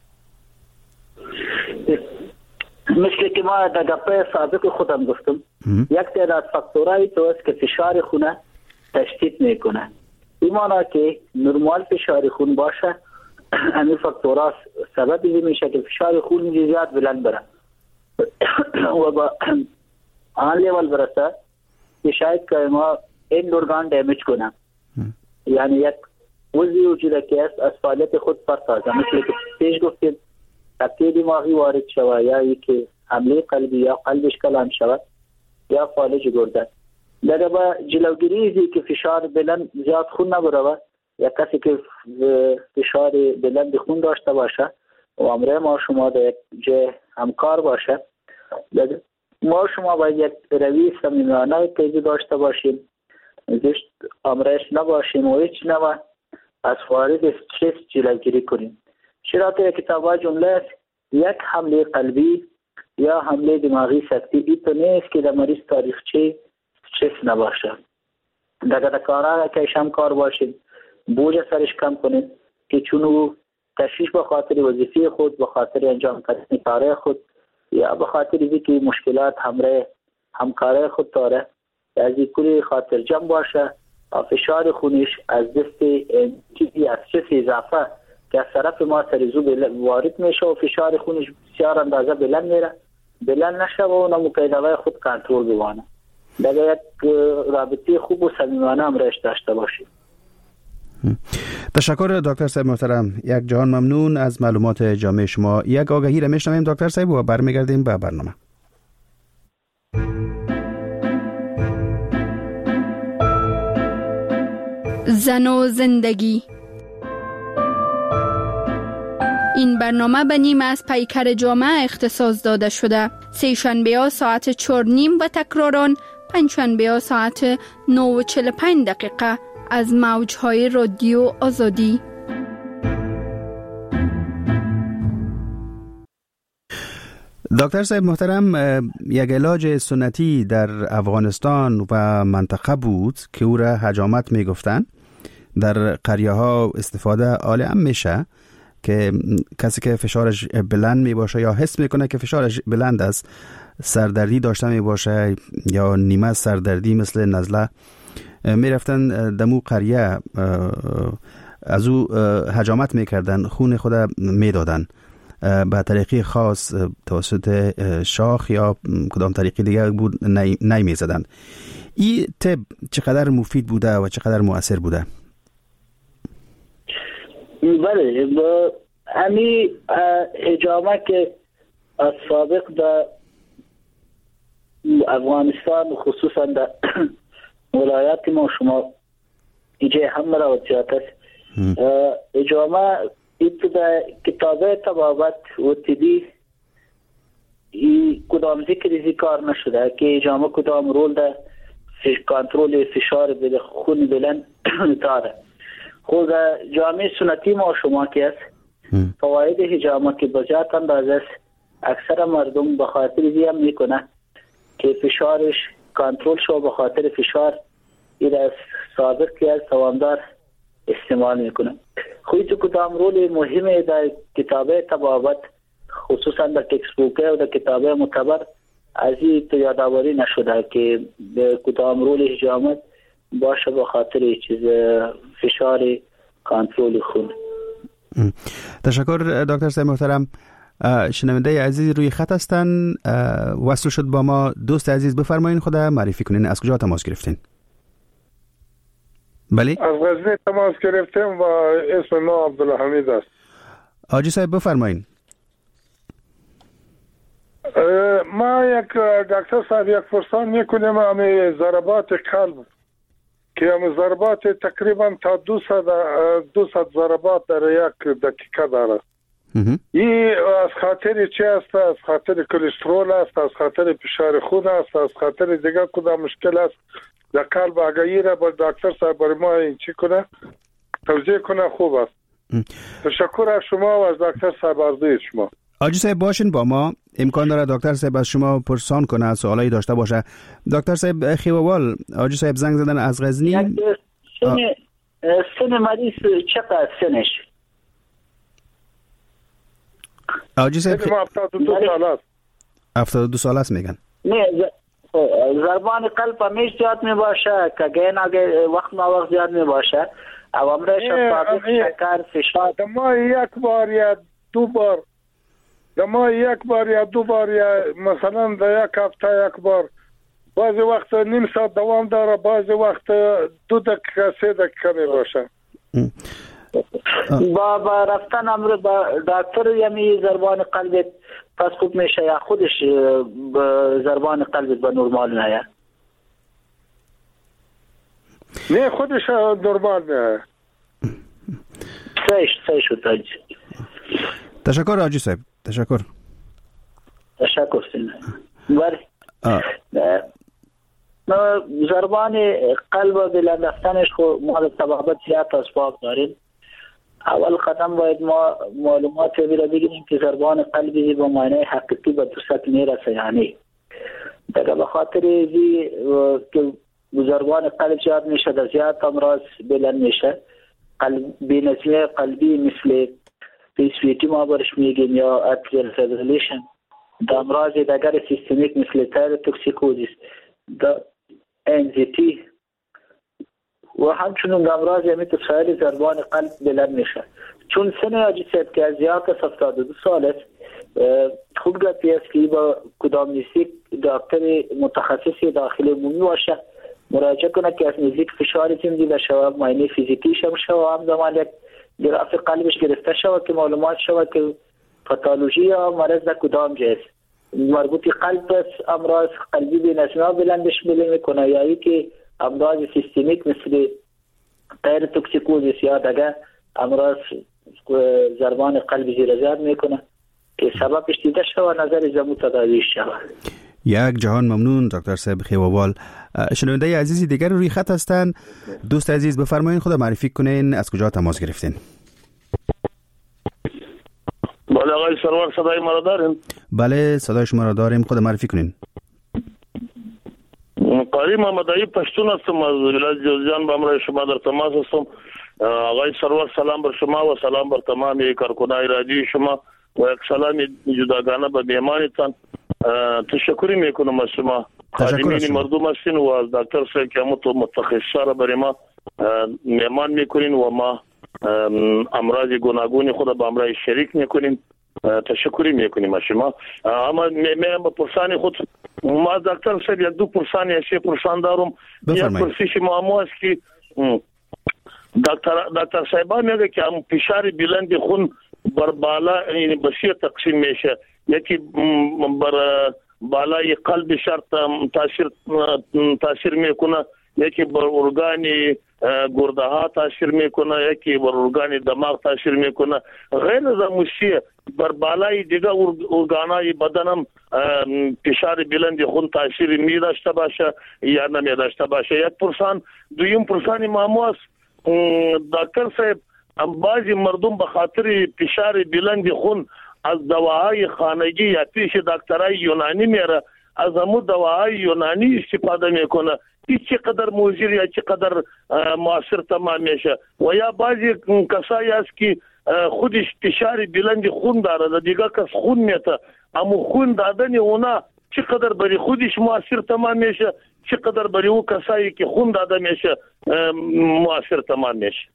مثل که ما در گپه سابق خودم گفتم، یک تعداد فاکتورایی تو است که فشار خونه تشدید میکنه. این معنی که نرمال فشار خون باشه، همین فاکتورها سبب میشه که فشار خون زیاد بلند بره و با آن لیول برسه که شاید که ما این ارگان دمیج کنه، یعنی یک وضعی وجود که است از فعالیت خود پرتازه. مثل که پیش گفتیم تپه دماغی وارد شود، یا یکی حمله قلبی یا قلبش کلان شود، یا فالج گرده. در با جلوگیری که فشار بلند زیاد خون نبره، یا کسی که فشار بلند خون داشته باشه و امره ما شما در یک جای همکار باشه، ما شما باید یک روی صمیمانه تیزی داشته باشیم، زشت امرش نباشیم و هیچ نوع از وارد استرس جلوگیری کنیم. شرایط کتابا جمله است: یک حمله قلبی یا حمله دماغی سکتی ای تو نیست که در مریض تاریخچه استرس نباشه. در کارا که شم کار باشید، بوج سرش کم کنید که چونو تشویش به خاطر وظیفه خود، به خاطر انجام کردن کار خود، یا به خاطر اینکه مشکلات همراه همکار خود داره، از این کلی خاطر جمع باشه و فشار خونش از دست چیزی از چیز اضافه که از طرف ما سریزو وارد میشه و فشار خونش بسیار اندازه بلند میره، بلند نشه و اون مقیدوه خود کنترل بوانه. دیگه یک رابطه خوب و صمیمانه امرش داشته باشید. تشکر دکتر صاحب محترم، یک جهان ممنون از معلومات جامع شما. یک آگهی را میشنویم دکتر صاحب و برمیگردیم به برنامه. زن و زندگی. این برنامه به نیم از پیکر جامعه اختصاص داده شده. سه شنبه ها ساعت چهار نیم و تکراران پنج شنبه ها ساعت نه و چهل و پنج دقیقه از موجهای رادیو آزادی. دکتر صاحب محترم، یک علاج سنتی در افغانستان و منطقه بود که او را حجامت می گفتن. در قریه ها استفاده عالم میشه که کسی که فشارش بلند می باشه یا حس میکنه که فشارش بلند است، سردردی داشته می باشه یا نیمه سردردی مثل نزله، می رفتن دمو قریه از او حجامت می کردن، خون خود می دادن به طریقی خاص توسط شاخ یا کدام طریقی دیگه بود نی می زدن. این طب چقدر مفید بوده و چقدر مؤثر بوده؟ بله، با همی حجامه که از سابق در افغانستان خصوصا در ولایات ما شما اینجا هم مراوضیات است. حجامه ایتو در کتابه طبابت و تبی کدام ذکر ذکر نشده که حجامه کدام رول در کنترل فشار بل خون بلند داره. خود جامعه سنتی ما شما که است فواید حجامه که بجات اندازه است، اکثر مردم به خاطر زیم میکنه که فشارش کنترل شو، به خاطر فشار این از سابق که از توامدار استعمال میکنه. خوی تو کدام رول مهمه در کتابه طبابت خصوصا در تکسبوکه و در کتابه معتبر از این تو یادآوری نشده که کدام رول حجامت باشه به خاطر چیز فشار کنترل خون. تشکر دکتر صاحب محترم. شنونده عزیز روی خط هستن، وصل شد با ما. دوست عزیز بفرمایید خود معرفی کنین، از کجا تماس گرفتین؟ بله، از غزنی تماس گرفتم و اسم ما عبدالحمید است. آجی صاحب بفرمایید. ما یک دکتر صاحب یک پرسان میکنیم همه ضربات قلب که همه ضربات تقریبا تا دوصد ضربات در یک دقیقه داره. این از خاطر چی است؟ از خاطر کلسترول است، از خاطر فشار خون است، از خاطر دیگه کدام مشکل است در قلب؟ اگر این را با دکتر صاحب برای ما این چی کنه توضیح کنه خوب است. تشکر از شما و از دکتر صاحب عرضه شما. آجی صاحب باشین با ما، امکان داره دکتر صاحب از شما پرسان کنه، سوالایی داشته باشه. دکتر صاحب خیووال، آجی صاحب زنگ زدن از غزنی. سن سن مریض چقدر سنش؟ آجی صاحب هفتاد و دو سال است. هفتاد و دو سال است میگن. نه ضربان قلب همیش زیاد می باشه که گین اگه وقت ما وقت زیاد می باشه او عمرش افتاده شکر فشار دما یک بار یا دو بار دما یک بار یا دو بار یا مثلا در یک هفته یک بار، بعضی وقت نیم ساعت دوام داره، بعضی وقت دو دقیقه سه دقیقه می باشه. با با رفتن امر با دکتر یمی ضربان قلب پس خوب میشه یا خودش ضربان قلب به نرمال نه؟ نه خودش نرمال نه. سیش سیش شد. تشکر آجی صاحب، تشکر. تشکر سینه. بله. ضربان قلب بلند رفتنش خو ما طبابت زیاد اسباب داریم. اول قدم باید ما معلومات بیره بگیریم که ضربان قلبی به معنی حقیقی به دوست میرسه یعنی دیگه به خاطر زی که ضربان قلب زیاد میشه در زیاد امراض بلند میشه، قلب بینظمی قلبی مثل پیسویتی ما برش میگیم یا اتریال فیبریلیشن، در امراض دیگر سیستمیک مثل تایر توکسیکوزیس، در انزیتی و همچنین امراض مثل سایر ضربان قلب بلند میشه. چون سن آجی صاحب که از زیاد هفتاد و دو سال است، خوب گفتی است که با کدام نیستی دکتر متخصص داخل عمومی باشه مراجعه کنه که از نزدیک فشار تیم دیده شود، معاینه فیزیکیش هم شود، هم زمان یک گراف قلبش گرفته شود که معلومات شود که پاتولوژی یا مرض در کدام جاست مربوط قلب است، امراض قلبی بینظمی بلندش بلند میکنه یا ای که امراض سیستمیک مثل غیر توکسیکوزیس یا دیگه امراض ضربان قلبی زیر زیاد میکنه که سببش دیده شود نظر زمو تداویش شود. یک جهان ممنون دکتر صاحب خیووال. شنونده عزیزی دیگر روی خط هستن. دوست عزیز بفرمایید خود معرفی کنین، از کجا تماس گرفتین؟ بله آقای سرور صدای ما را داریم؟ بله صدای شما را داریم، خود معرفی کنین. قاری محمدعی پشتون هستم از ولایت جوزجان، به همراه شما در تماس هستم. آقای سرور سلام بر شما و سلام بر تمام کارکنان رادیو شما و یک سلام جداگانه به مهمانتان. تشکر میکنم از شما. خادمین مردم هستین و از دکتر صاحب که همون متخصصا را برای ما مهمان میکنین و ما امراض گوناگون خود با امراض شریک میکنیم. تشکر میکنیم از شما. اما من با پرسان خود ما دکتر صاحب یک دو پرسان یا سه پرسان دارم. یک پرسش معما است که دکتر دکتر صاحب میگه که هم فشار بلند خون بر بالا یعنی بسیار تقسیم میشه، یکی بر بالای قلب شرط تاثیر تاثیر میکنه، یکی بر ارگان گرده ها تاثیر میکنه، یکی بر ارگان دماغ تاثیر میکنه. غیر از موسیه بر بالای دیگه ارگانای بدنم فشار بلند خون تاثیر می داشته باشه یا نمی داشته باشه. یک پرسان. دویم پرسان معما است دکتر صاحب، بعضی مردم به خاطر فشار بلند خون از دواهای خانگی یا پیش دکترای یونانی میره، از همون دواهای یونانی استفاده میکنه، این چقدر موثر یا چقدر مؤثر تمام میشه. و یا بعضی کسایی است که خودش فشار بلند خون داره، دیگه کس خون میته، اما خون دادن اونا چقدر برای خودش مؤثر تمام میشه، چقدر برای او کسایی که خون داده میشه مؤثر تمام میشه.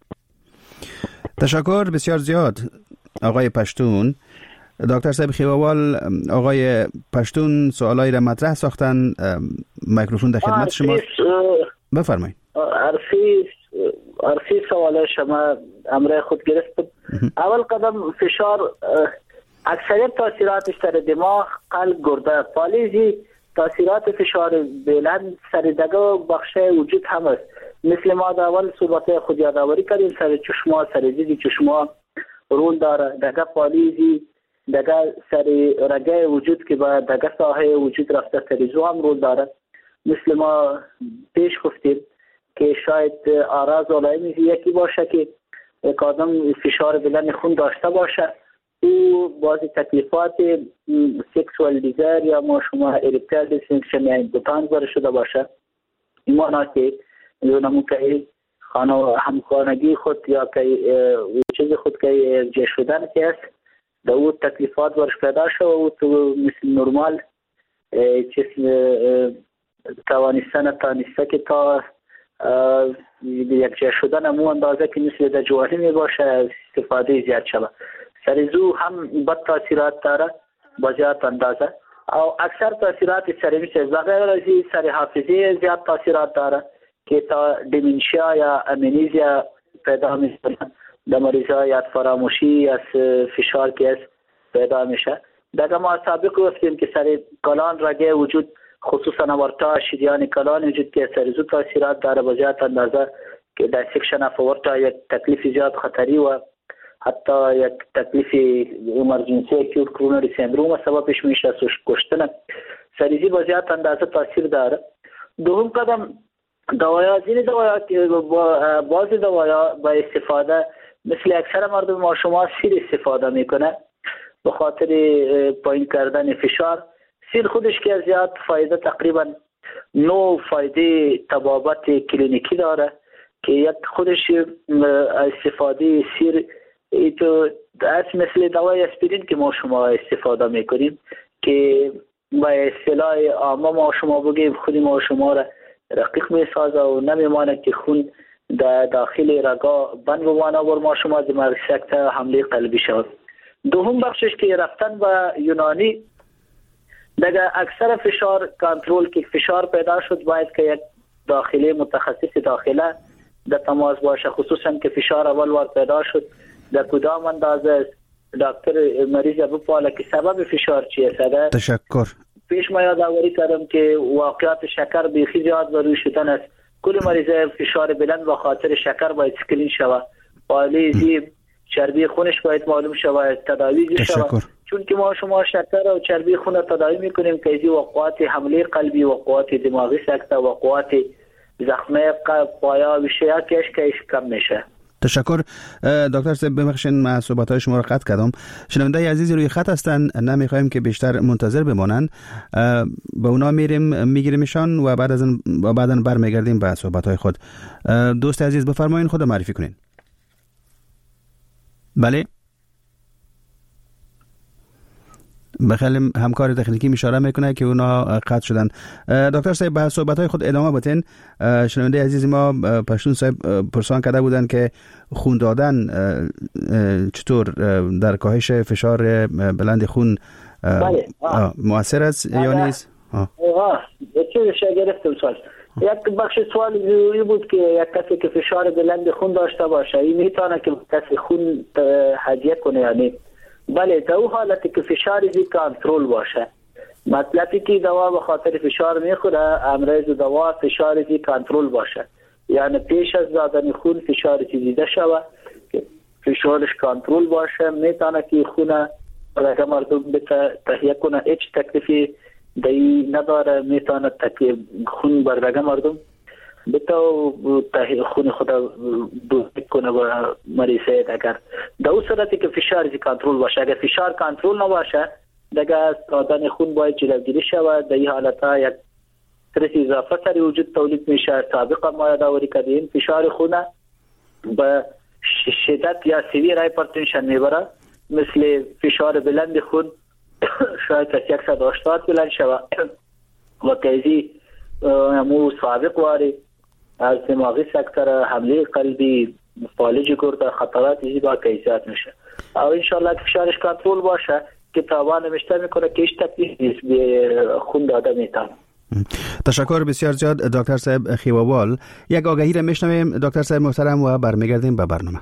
تشکر بسیار زیاد آقای پشتون. دکتر صاحب خیووال، آقای پشتون سوالایی را مطرح ساختن، میکروفون در خدمت شما. بفرمایید. عرفی عرفی سوال شما امر خود گرفت. اول قدم فشار اکثریت تاثیراتش در دماغ، قلب، گرده، پالیزی تاثیرات فشار بلند سر دگه و بخش وجود هم است. مثل ما در اول صحبت خود یادآوری کردیم، سر چشما، سر دیدی چشما رول داره، دگه پالیزی، دگه سر رگه وجود که با دگه ساحه وجود رفته سریزو هم رول داره. مثل ما پیش گفتیم که شاید آراز علائمی یکی باشه که یک آدم فشار بلند خون داشته باشه، او بعضی تکلیفات سکسوال دیزایر یا ما شما اریکتایل دیسفانکشن یا ایمپوتانس داره شده باشه، این معنی که یونمون که خانه همخانگی خود یا که چیز خود که جه شدن که است در او تکلیفات برش پیدا شد و تو مثل نرمال چیز توانستن تانسته که تا یک جه شدن امو اندازه که مثل در جواهی می باشه استفاده زیاد شده. سریزو هم بد تاثیرات داره با زیاد اندازه او اکثر تاثیرات سری مثل بغیر ازی سری حافظه زیاد تاثیرات داره که تا دیمنشیا یا امنیزیا پیدا میشه، در مریضای یاد فراموشی از فشار که پیدا میشه. دیگه ما سابق گفتیم که سر کلان رگه وجود خصوصا ورتا شریان کلان وجود که سریزو تاثیرات داره با زیاد اندازه که در سکشن اف ورتا یک تکلیف زیاد خطری و حتی یک تکلیف امرجنسی اکیوت کرونری سندروم سببش میشه کشتن سریزی با زیاد اندازه تاثیر داره. دوم قدم دوایا زین دوایا که بعض دوایا با استفاده مثل اکثر مردم ما شما سیر استفاده میکنه به خاطر پایین کردن فشار. سیر خودش که زیاد فایده تقریبا نو فایده طبابت کلینیکی داره که یک خودش استفاده سیر تو از مثل دوای اسپرین که ما شما استفاده میکنیم که با اصطلاح عامه ما شما بگیم خودی ما شما را رقیق میسازه و نمیمانه که خون در داخل رگا بند بمانه و ما شما دماغ سکت حمله قلبی شود. دوم بخشش که رفتن به یونانی دیگه اکثر فشار کنترل که فشار پیدا شد باید که یک داخلی متخصص داخله در تماس باشه، خصوصا که فشار اول وار پیدا شد در کدام اندازه دکتر مریض بپاله که سبب فشار چیه. سده تشکر. پیش ما یادآوری کردم که واقعات شکر بیخی زیاد بروی شدن است. کل مریض فشار بلند و خاطر شکر باید سکرین شود، پالیزی چربی خونش باید معلوم شود، تداوی شود، چون که ما شما شکر و چربی خون را تداوی میکنیم که ایزی وقوات حمله قلبی، وقوات دماغی سکته، وقوات زخمه پایا و شیعه کش کش کم میشه. تشکر دکتر صاحب. ببخشید من صحبت‌های شما رو قطع کردم. شنونده عزیزی روی خط هستن، نمیخوایم که بیشتر منتظر بمانند. به اونا میریم میگیریمشان و بعد از و بعداً برمیگردیم به صحبت‌های خود. دوست عزیز بفرمایید خود معرفی کنین. بله. بخیر همکار تکنیکی اشاره میکنه که اونا قطع شدن. دکتر صاحب به صحبت‌های خود ادامه بدین. شنونده عزیز ما پشتون صاحب پرسان کرده بودن که خون دادن چطور در کاهش فشار بلند خون مؤثر است یا نیست؟ آه چه شگرفتم سوال. یک بخش سوال این بود که یک کسی که فشار بلند خون داشته باشه این میتونه که کسی خون هضیه کنه یعنی؟ بله، در اون حالتی که فشار زی کنترل باشه، مطلبی که دوا به خاطر فشار میخوره امروز دوا فشار زی کنترل باشه، یعنی پیش از دادن خون فشار زی دیده شوه که فشارش کنترل باشه، میتونه که خونه برای مردم تهیه کنه، هیچ تکلیفی دی نداره، میتونه تکلیف خون برای مردم بتاو تهیه خون خود دو کنه و مریضه. اگر در اون صورتی که فشار زی کنترل باشه، اگر فشار کنترل نباشه دیگه از دادن خون باید جلوگیری شود. در این حالتا یک استرس اضافه سری وجود تولید میشه. سابقا ما یادآوری کردیم فشار خونه به شدت یا سیویر هایپرتنشن میبره، مثل فشار بلند خون شاید از صد و هشتاد بلند شود و کیزی امو سابق واری از دماغی سکتر حمله قلبی فالج گرده خطرات ایزی با کیزیات میشه. او انشاءالله که فشارش کنترل باشه که تاوان نمیشته میکنه که ایش تکلیف نیست به خون داده میتونه. تشکر بسیار زیاد دکتر صاحب خیوابال. یک آگهی را میشنویم دکتر صاحب محترم و برمیگردیم به برنامه.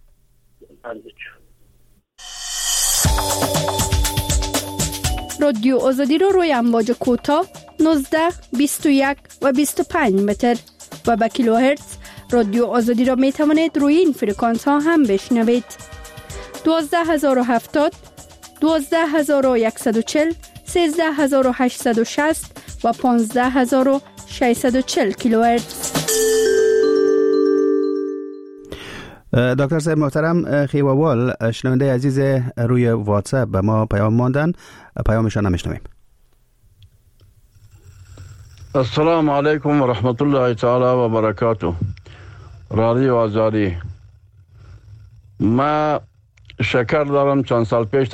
رادیو آزادی رو روی امواج کوتاه نوزده، بیست و یک و بیست و پنج متر و با کیلوهرتز رادیو آزادی را می توانید روی این فرکانس ها هم بشنوید. دوازده هزار و هفتاد، دوازده هزار و صد و چهل، سیزده هزار و هشتصد و شصت و پانزده هزار و ششصد و چهل کیلوهرتز. دکتر صاحب محترم خیووال، شنونده عزیز روی واتساپ به ما پیام ماندن، پیامشان نمیشنویم. السلام علیکم و رحمت الله تعالی و برکاته. رادیو آزادی، ما شکر دارم. چند سال پیش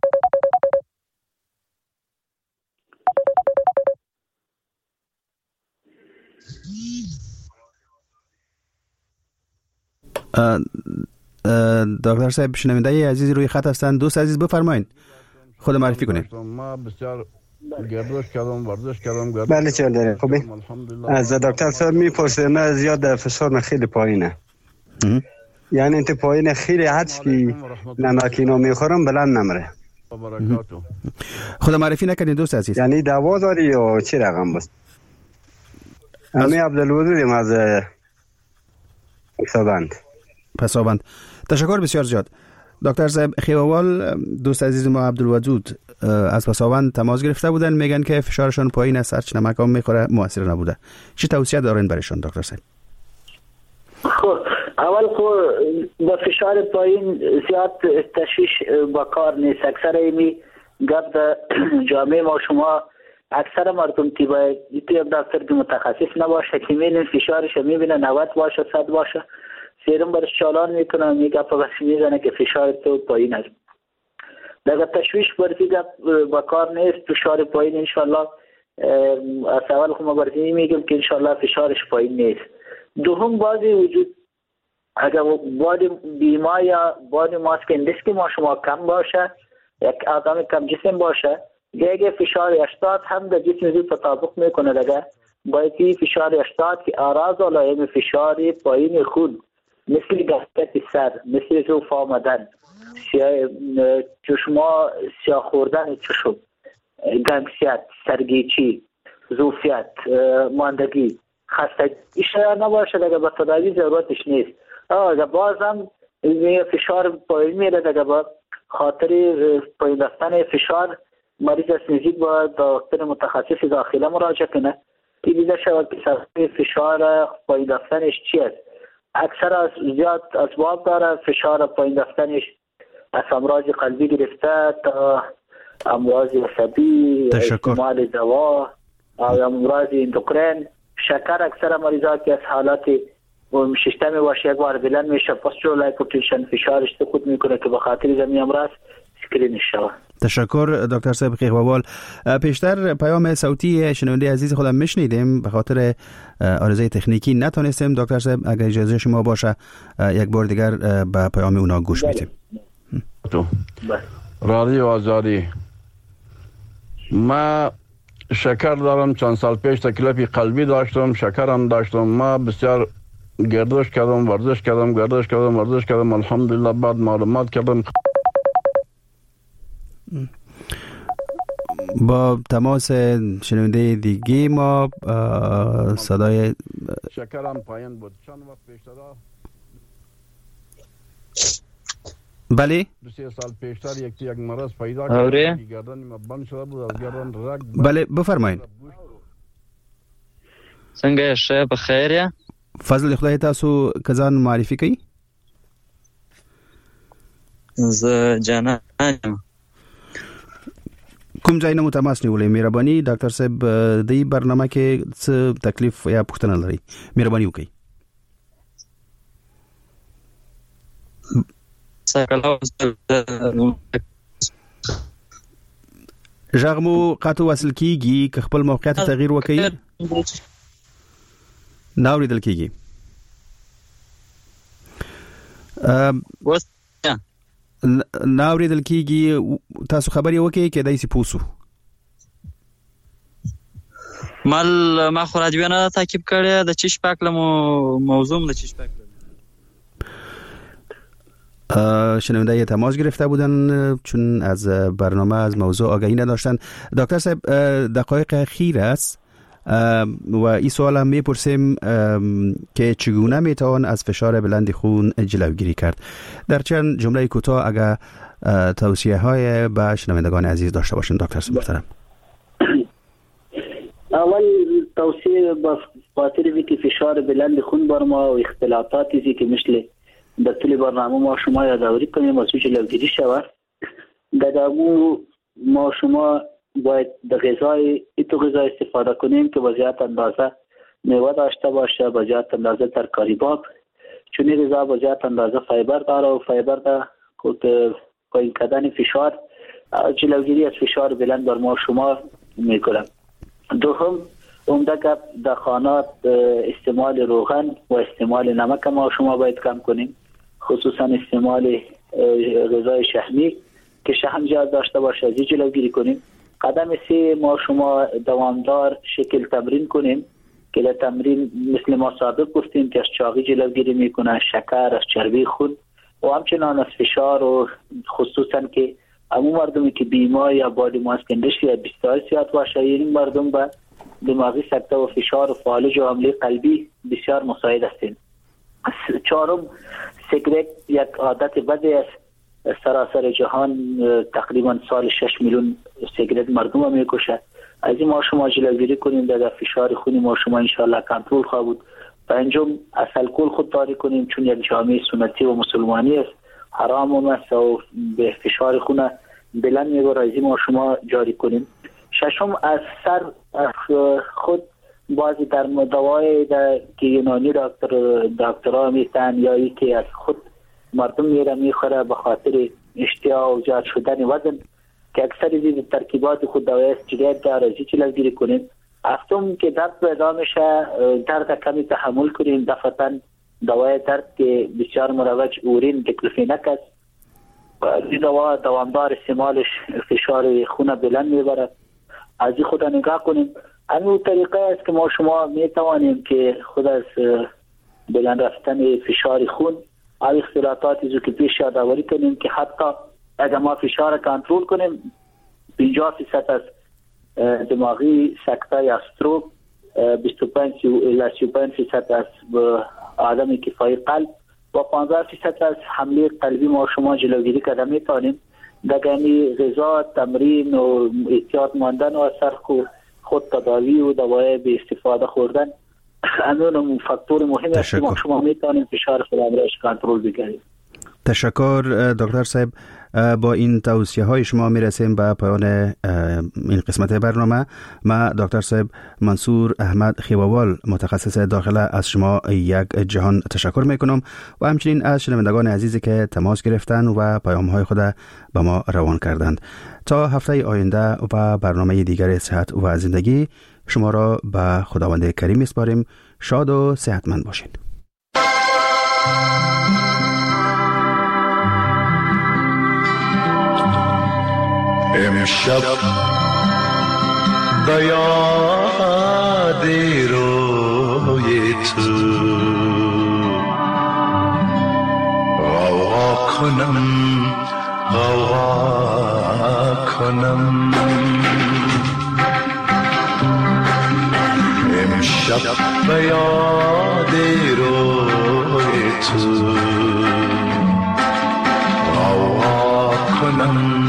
دکتر صاحب شنونده عزیز روی خط هستند. دوست عزیز بفرمایید، خود معرفی کنید. ما بسیار گردش کردم، ورزش کردم. بله چه داره خوبی؟ از دکتر صاحب میپرسه نه زیاد فشار خیلی پایینه، یعنی انت پایین خیلی حدش که نمکینو میخورم بلند نمره. خود معرفی نکنید دوست عزیز. یعنی دوا داری یا چی رقم بست؟ امی عبدالودودیم از پسابند. پسابند. تشکر بسیار زیاد. دکتر صاحب خیووال، دوست عزیز ما عبدالودود از پسابند تماس گرفته بودن، میگن که فشارشون پایین است، هرچی نمک هم میخوره موثر نبوده. چی توصیه دارین برایشون دکتر صاحب؟ خب اول خب با فشار پایین زیاد تشویش با کار نیست. اکثر ایمی گفت جامعه ما شما اکثر مردم که باید یک دکتر که متخصص نباشه که میبینه فشارش میبینه نود باشه صد باشه، سیرم برش چالان میکنه، میگه بس میزنه که فشار تو پایین است. دیگه تشویش برزی با کار نیست. فشار پایین انشالله از اول خب ما برزی میگم که انشالله فشارش پایین نیست. دوم بازی وجود اگر بادی بیمار یا بادی ماسک اندیس که ما شما کم باشه، یک آدم کم جسم باشه، دیگه فشار هشتاد هم در جسم زود تطابق میکنه. دیگه باید فشار هشتاد که آراز علائم فشار پایین خون مثل گفتت سر، مثل زوف آمدن، چشما سیاه خوردن چشم، گنگسیت، سرگیچی، زوفیت، ماندگی، خستگی ایشا نباشه دیگه با تداوی ضرورتش نیست. اگر باز هم فشار پایین میره دیگه با خاطر پایین رفتن فشار مریض از نزدیک با دکتر متخصص داخله مراجعه کنه که دیده شود که سبب فشار پایین رفتنش چی است. اکثر از زیاد اسباب داره. فشار پایین رفتنش از امراض قلبی گرفته تا امراض عصبی، استعمال دوا او امراض اندوکرین، شکر. اکثر مریضا که از حالات ششتمی باشه یک بار بلند میشه، پس چون هایپرتنشن فشارش سقوط میکنه که به خاطر زمین امراض اسکرین شود. تشکر دکتر صاحب خیووال. پیشتر پیام صوتی شنونده عزیز خودم میشنیدیم، به خاطر عارضه تکنیکی نتونستیم. دکتر صاحب اگر اجازه شما باشه یک بار دیگر به پیام اونا گوش میدیم. رادیو آزادی، ما شکر دارم. چند سال پیش تکلیف قلبی داشتم، شکرم داشتم. ما بسیار گردش کردم، ورزش کردم، گردش کردم، ورزش کردم. الحمدلله بعد معلومات کردم. با تماس شنونده دیگه ما صدای شکرم پایین بود. چند وقت پیشتر بله دو سه سال پیشتر یک یک مرض پیدا کرد، گردن ما بند شده بود، از گردن رگ. بله بفرمایید. څنګه شه بخیر یا فضل خدای تاسو کزان معرفي کوي؟ ز جانا کوم ځای نه مو تماس نیولې؟ مهرباني ډاکټر صاحب د برنامه کې څه تکلیف یا پوښتنه لري؟ مهرباني وکړئ. ژغ مو قطع وصل کیږي، که خپل موقعیت تغییر وکړي نه اوریدل کیږي. نه اوریدل کیږي. تاسو خبرې وکړئ کې دای سي پوسو. مال ما خو راځي نه تعقیب کړی د چش پاکله مو موضوع د چش پاکله شنونده تماس گرفته بودن چون از برنامه از موضوع آگاهی نداشتن. دکتر صاحب دقایق اخیر است و این سوال هم میپرسیم که چگونه میتوان از فشار بلند خون جلوگیری کرد. در چند جمله کوتاه اگر توصیه های به شنوندگان عزیز داشته باشین دکتر صاحب محترم. اول توصیه با خاطر که فشار بلند خون بر ما و اختلافاتی که مثل در طول برنامه ما شما یادآوری کنیم از جلوگیری شود. در ما شما باید در غذای ایتو غذا استفاده کنیم که بزیاد اندازه میوه داشته باشه، بزیاد اندازه ترکاری باب، چون این غذا بزیاد اندازه فایبر داره و فایبر در پایین کردن فشار جلوگیری از فشار بلند بر ما شما میکنم. دوم عمده گپ در خانات استعمال روغن و استعمال نمک ما شما باید کم کنیم، خصوصا استعمال غذای شحمی که شحم زیاد داشته باشه از جلوگیری کنیم. قدم سه ما شما دوامدار شکل تمرین کنیم که در تمرین مثل ما سابق گفتیم که از چاقی جلوگیری میکنه، شکر، از چربی خون و همچنان از فشار و خصوصا که همون مردمی که بیمار یا بادی ماس کندشی یا بیستایسیات باشه این مردم به دماغی سکته و فشار و فالج و حمله قلبی بسیار مساعد هستند. چهارم سیگرت یک عادت بدی است. سراسر جهان تقریبا سال شش میلیون سیگرت مردم رو میکشه. از این ما شما جلوگیری کنیم در فشار خونی ما شما انشاءالله کنترل خواهد بود. پنجم از الکل خودداری کنیم چون یک جامعه سنتی و مسلمانی است، حرام است و به فشار خون بلند میبره. از این ما شما جاری کنیم. ششم از سر خود بعضی در دوای در که یونانی دکتر دکترها میتن یا ای که از خود مردم میره میخوره به خاطر اشتها و زیاد شدن وزن که اکثر از ترکیبات خود دوای استریت در ازی جلوگیری کنیم. هفتم که درد پیدا میشه درد کمی تحمل کنیم. دفعتا دوای درد که بسیار مروج اورین دیکلوفیناک است، این دوا دوامدار استعمالش فشار خون بلند میبره. از این خود نگاه کنیم. همین طریقه است که ما شما میتوانیم که خود از بلند رفتن فشار خون او اختلالاتیزو که پیش یادآوری کنیم که حتی اگر ما فشار کنترل کنیم پنجاه فیصد از دماغی سکته یا استروک، بیست و پنج الی سی و پنج فیصد از عدم کفایی قلب و پانزده فیصد از حمله قلبی ما شما جلوگیری کرده میتونیم. دگانی غذا، تمرین و احتیاط ماندن و اثر خود تداوی و دوای به استفاده خوردن همون فاکتور مهم است که ما شما میتونیم فشار خودمون کنترل بکنیم. تشکر دکتر صاحب. با این توصیه های شما میرسیم به پایان این قسمت برنامه. ما دکتر صاحب منصور احمد خیووال متخصص داخله از شما یک جهان تشکر میکنم و همچنین از شنوندگان عزیزی که تماس گرفتن و پیام های خود به ما روان کردند. تا هفته آینده و برنامه دیگر صحت و زندگی شما را به خداوند کریم میسپاریم. شاد و صحتمند باشید. امشب به یاد روی تو غوغا کنم غوغا کنم امشب به یاد روی تو غوغا کنم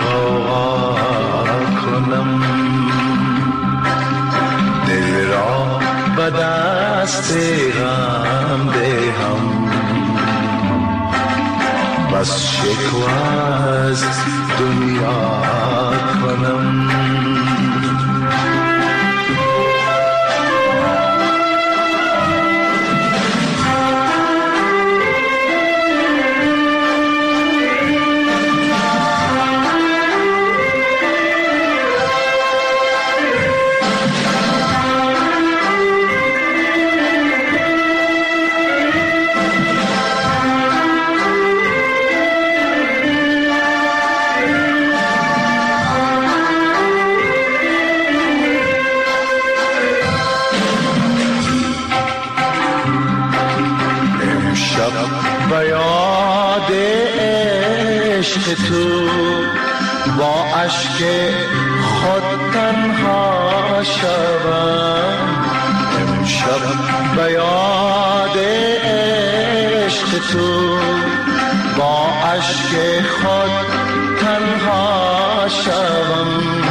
دل را به دست غم دهم بس شکوه از دنیا کنم تو با اشک خود تنها شوم امشب به یاد عشق تو با اشک خود تنها شوم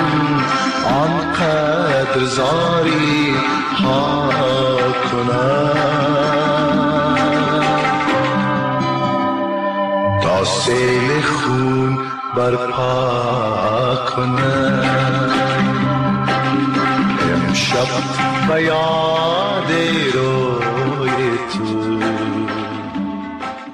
آنقدر زاری ها کنم تا سیل خون برپا کنه. امشب به یاد رو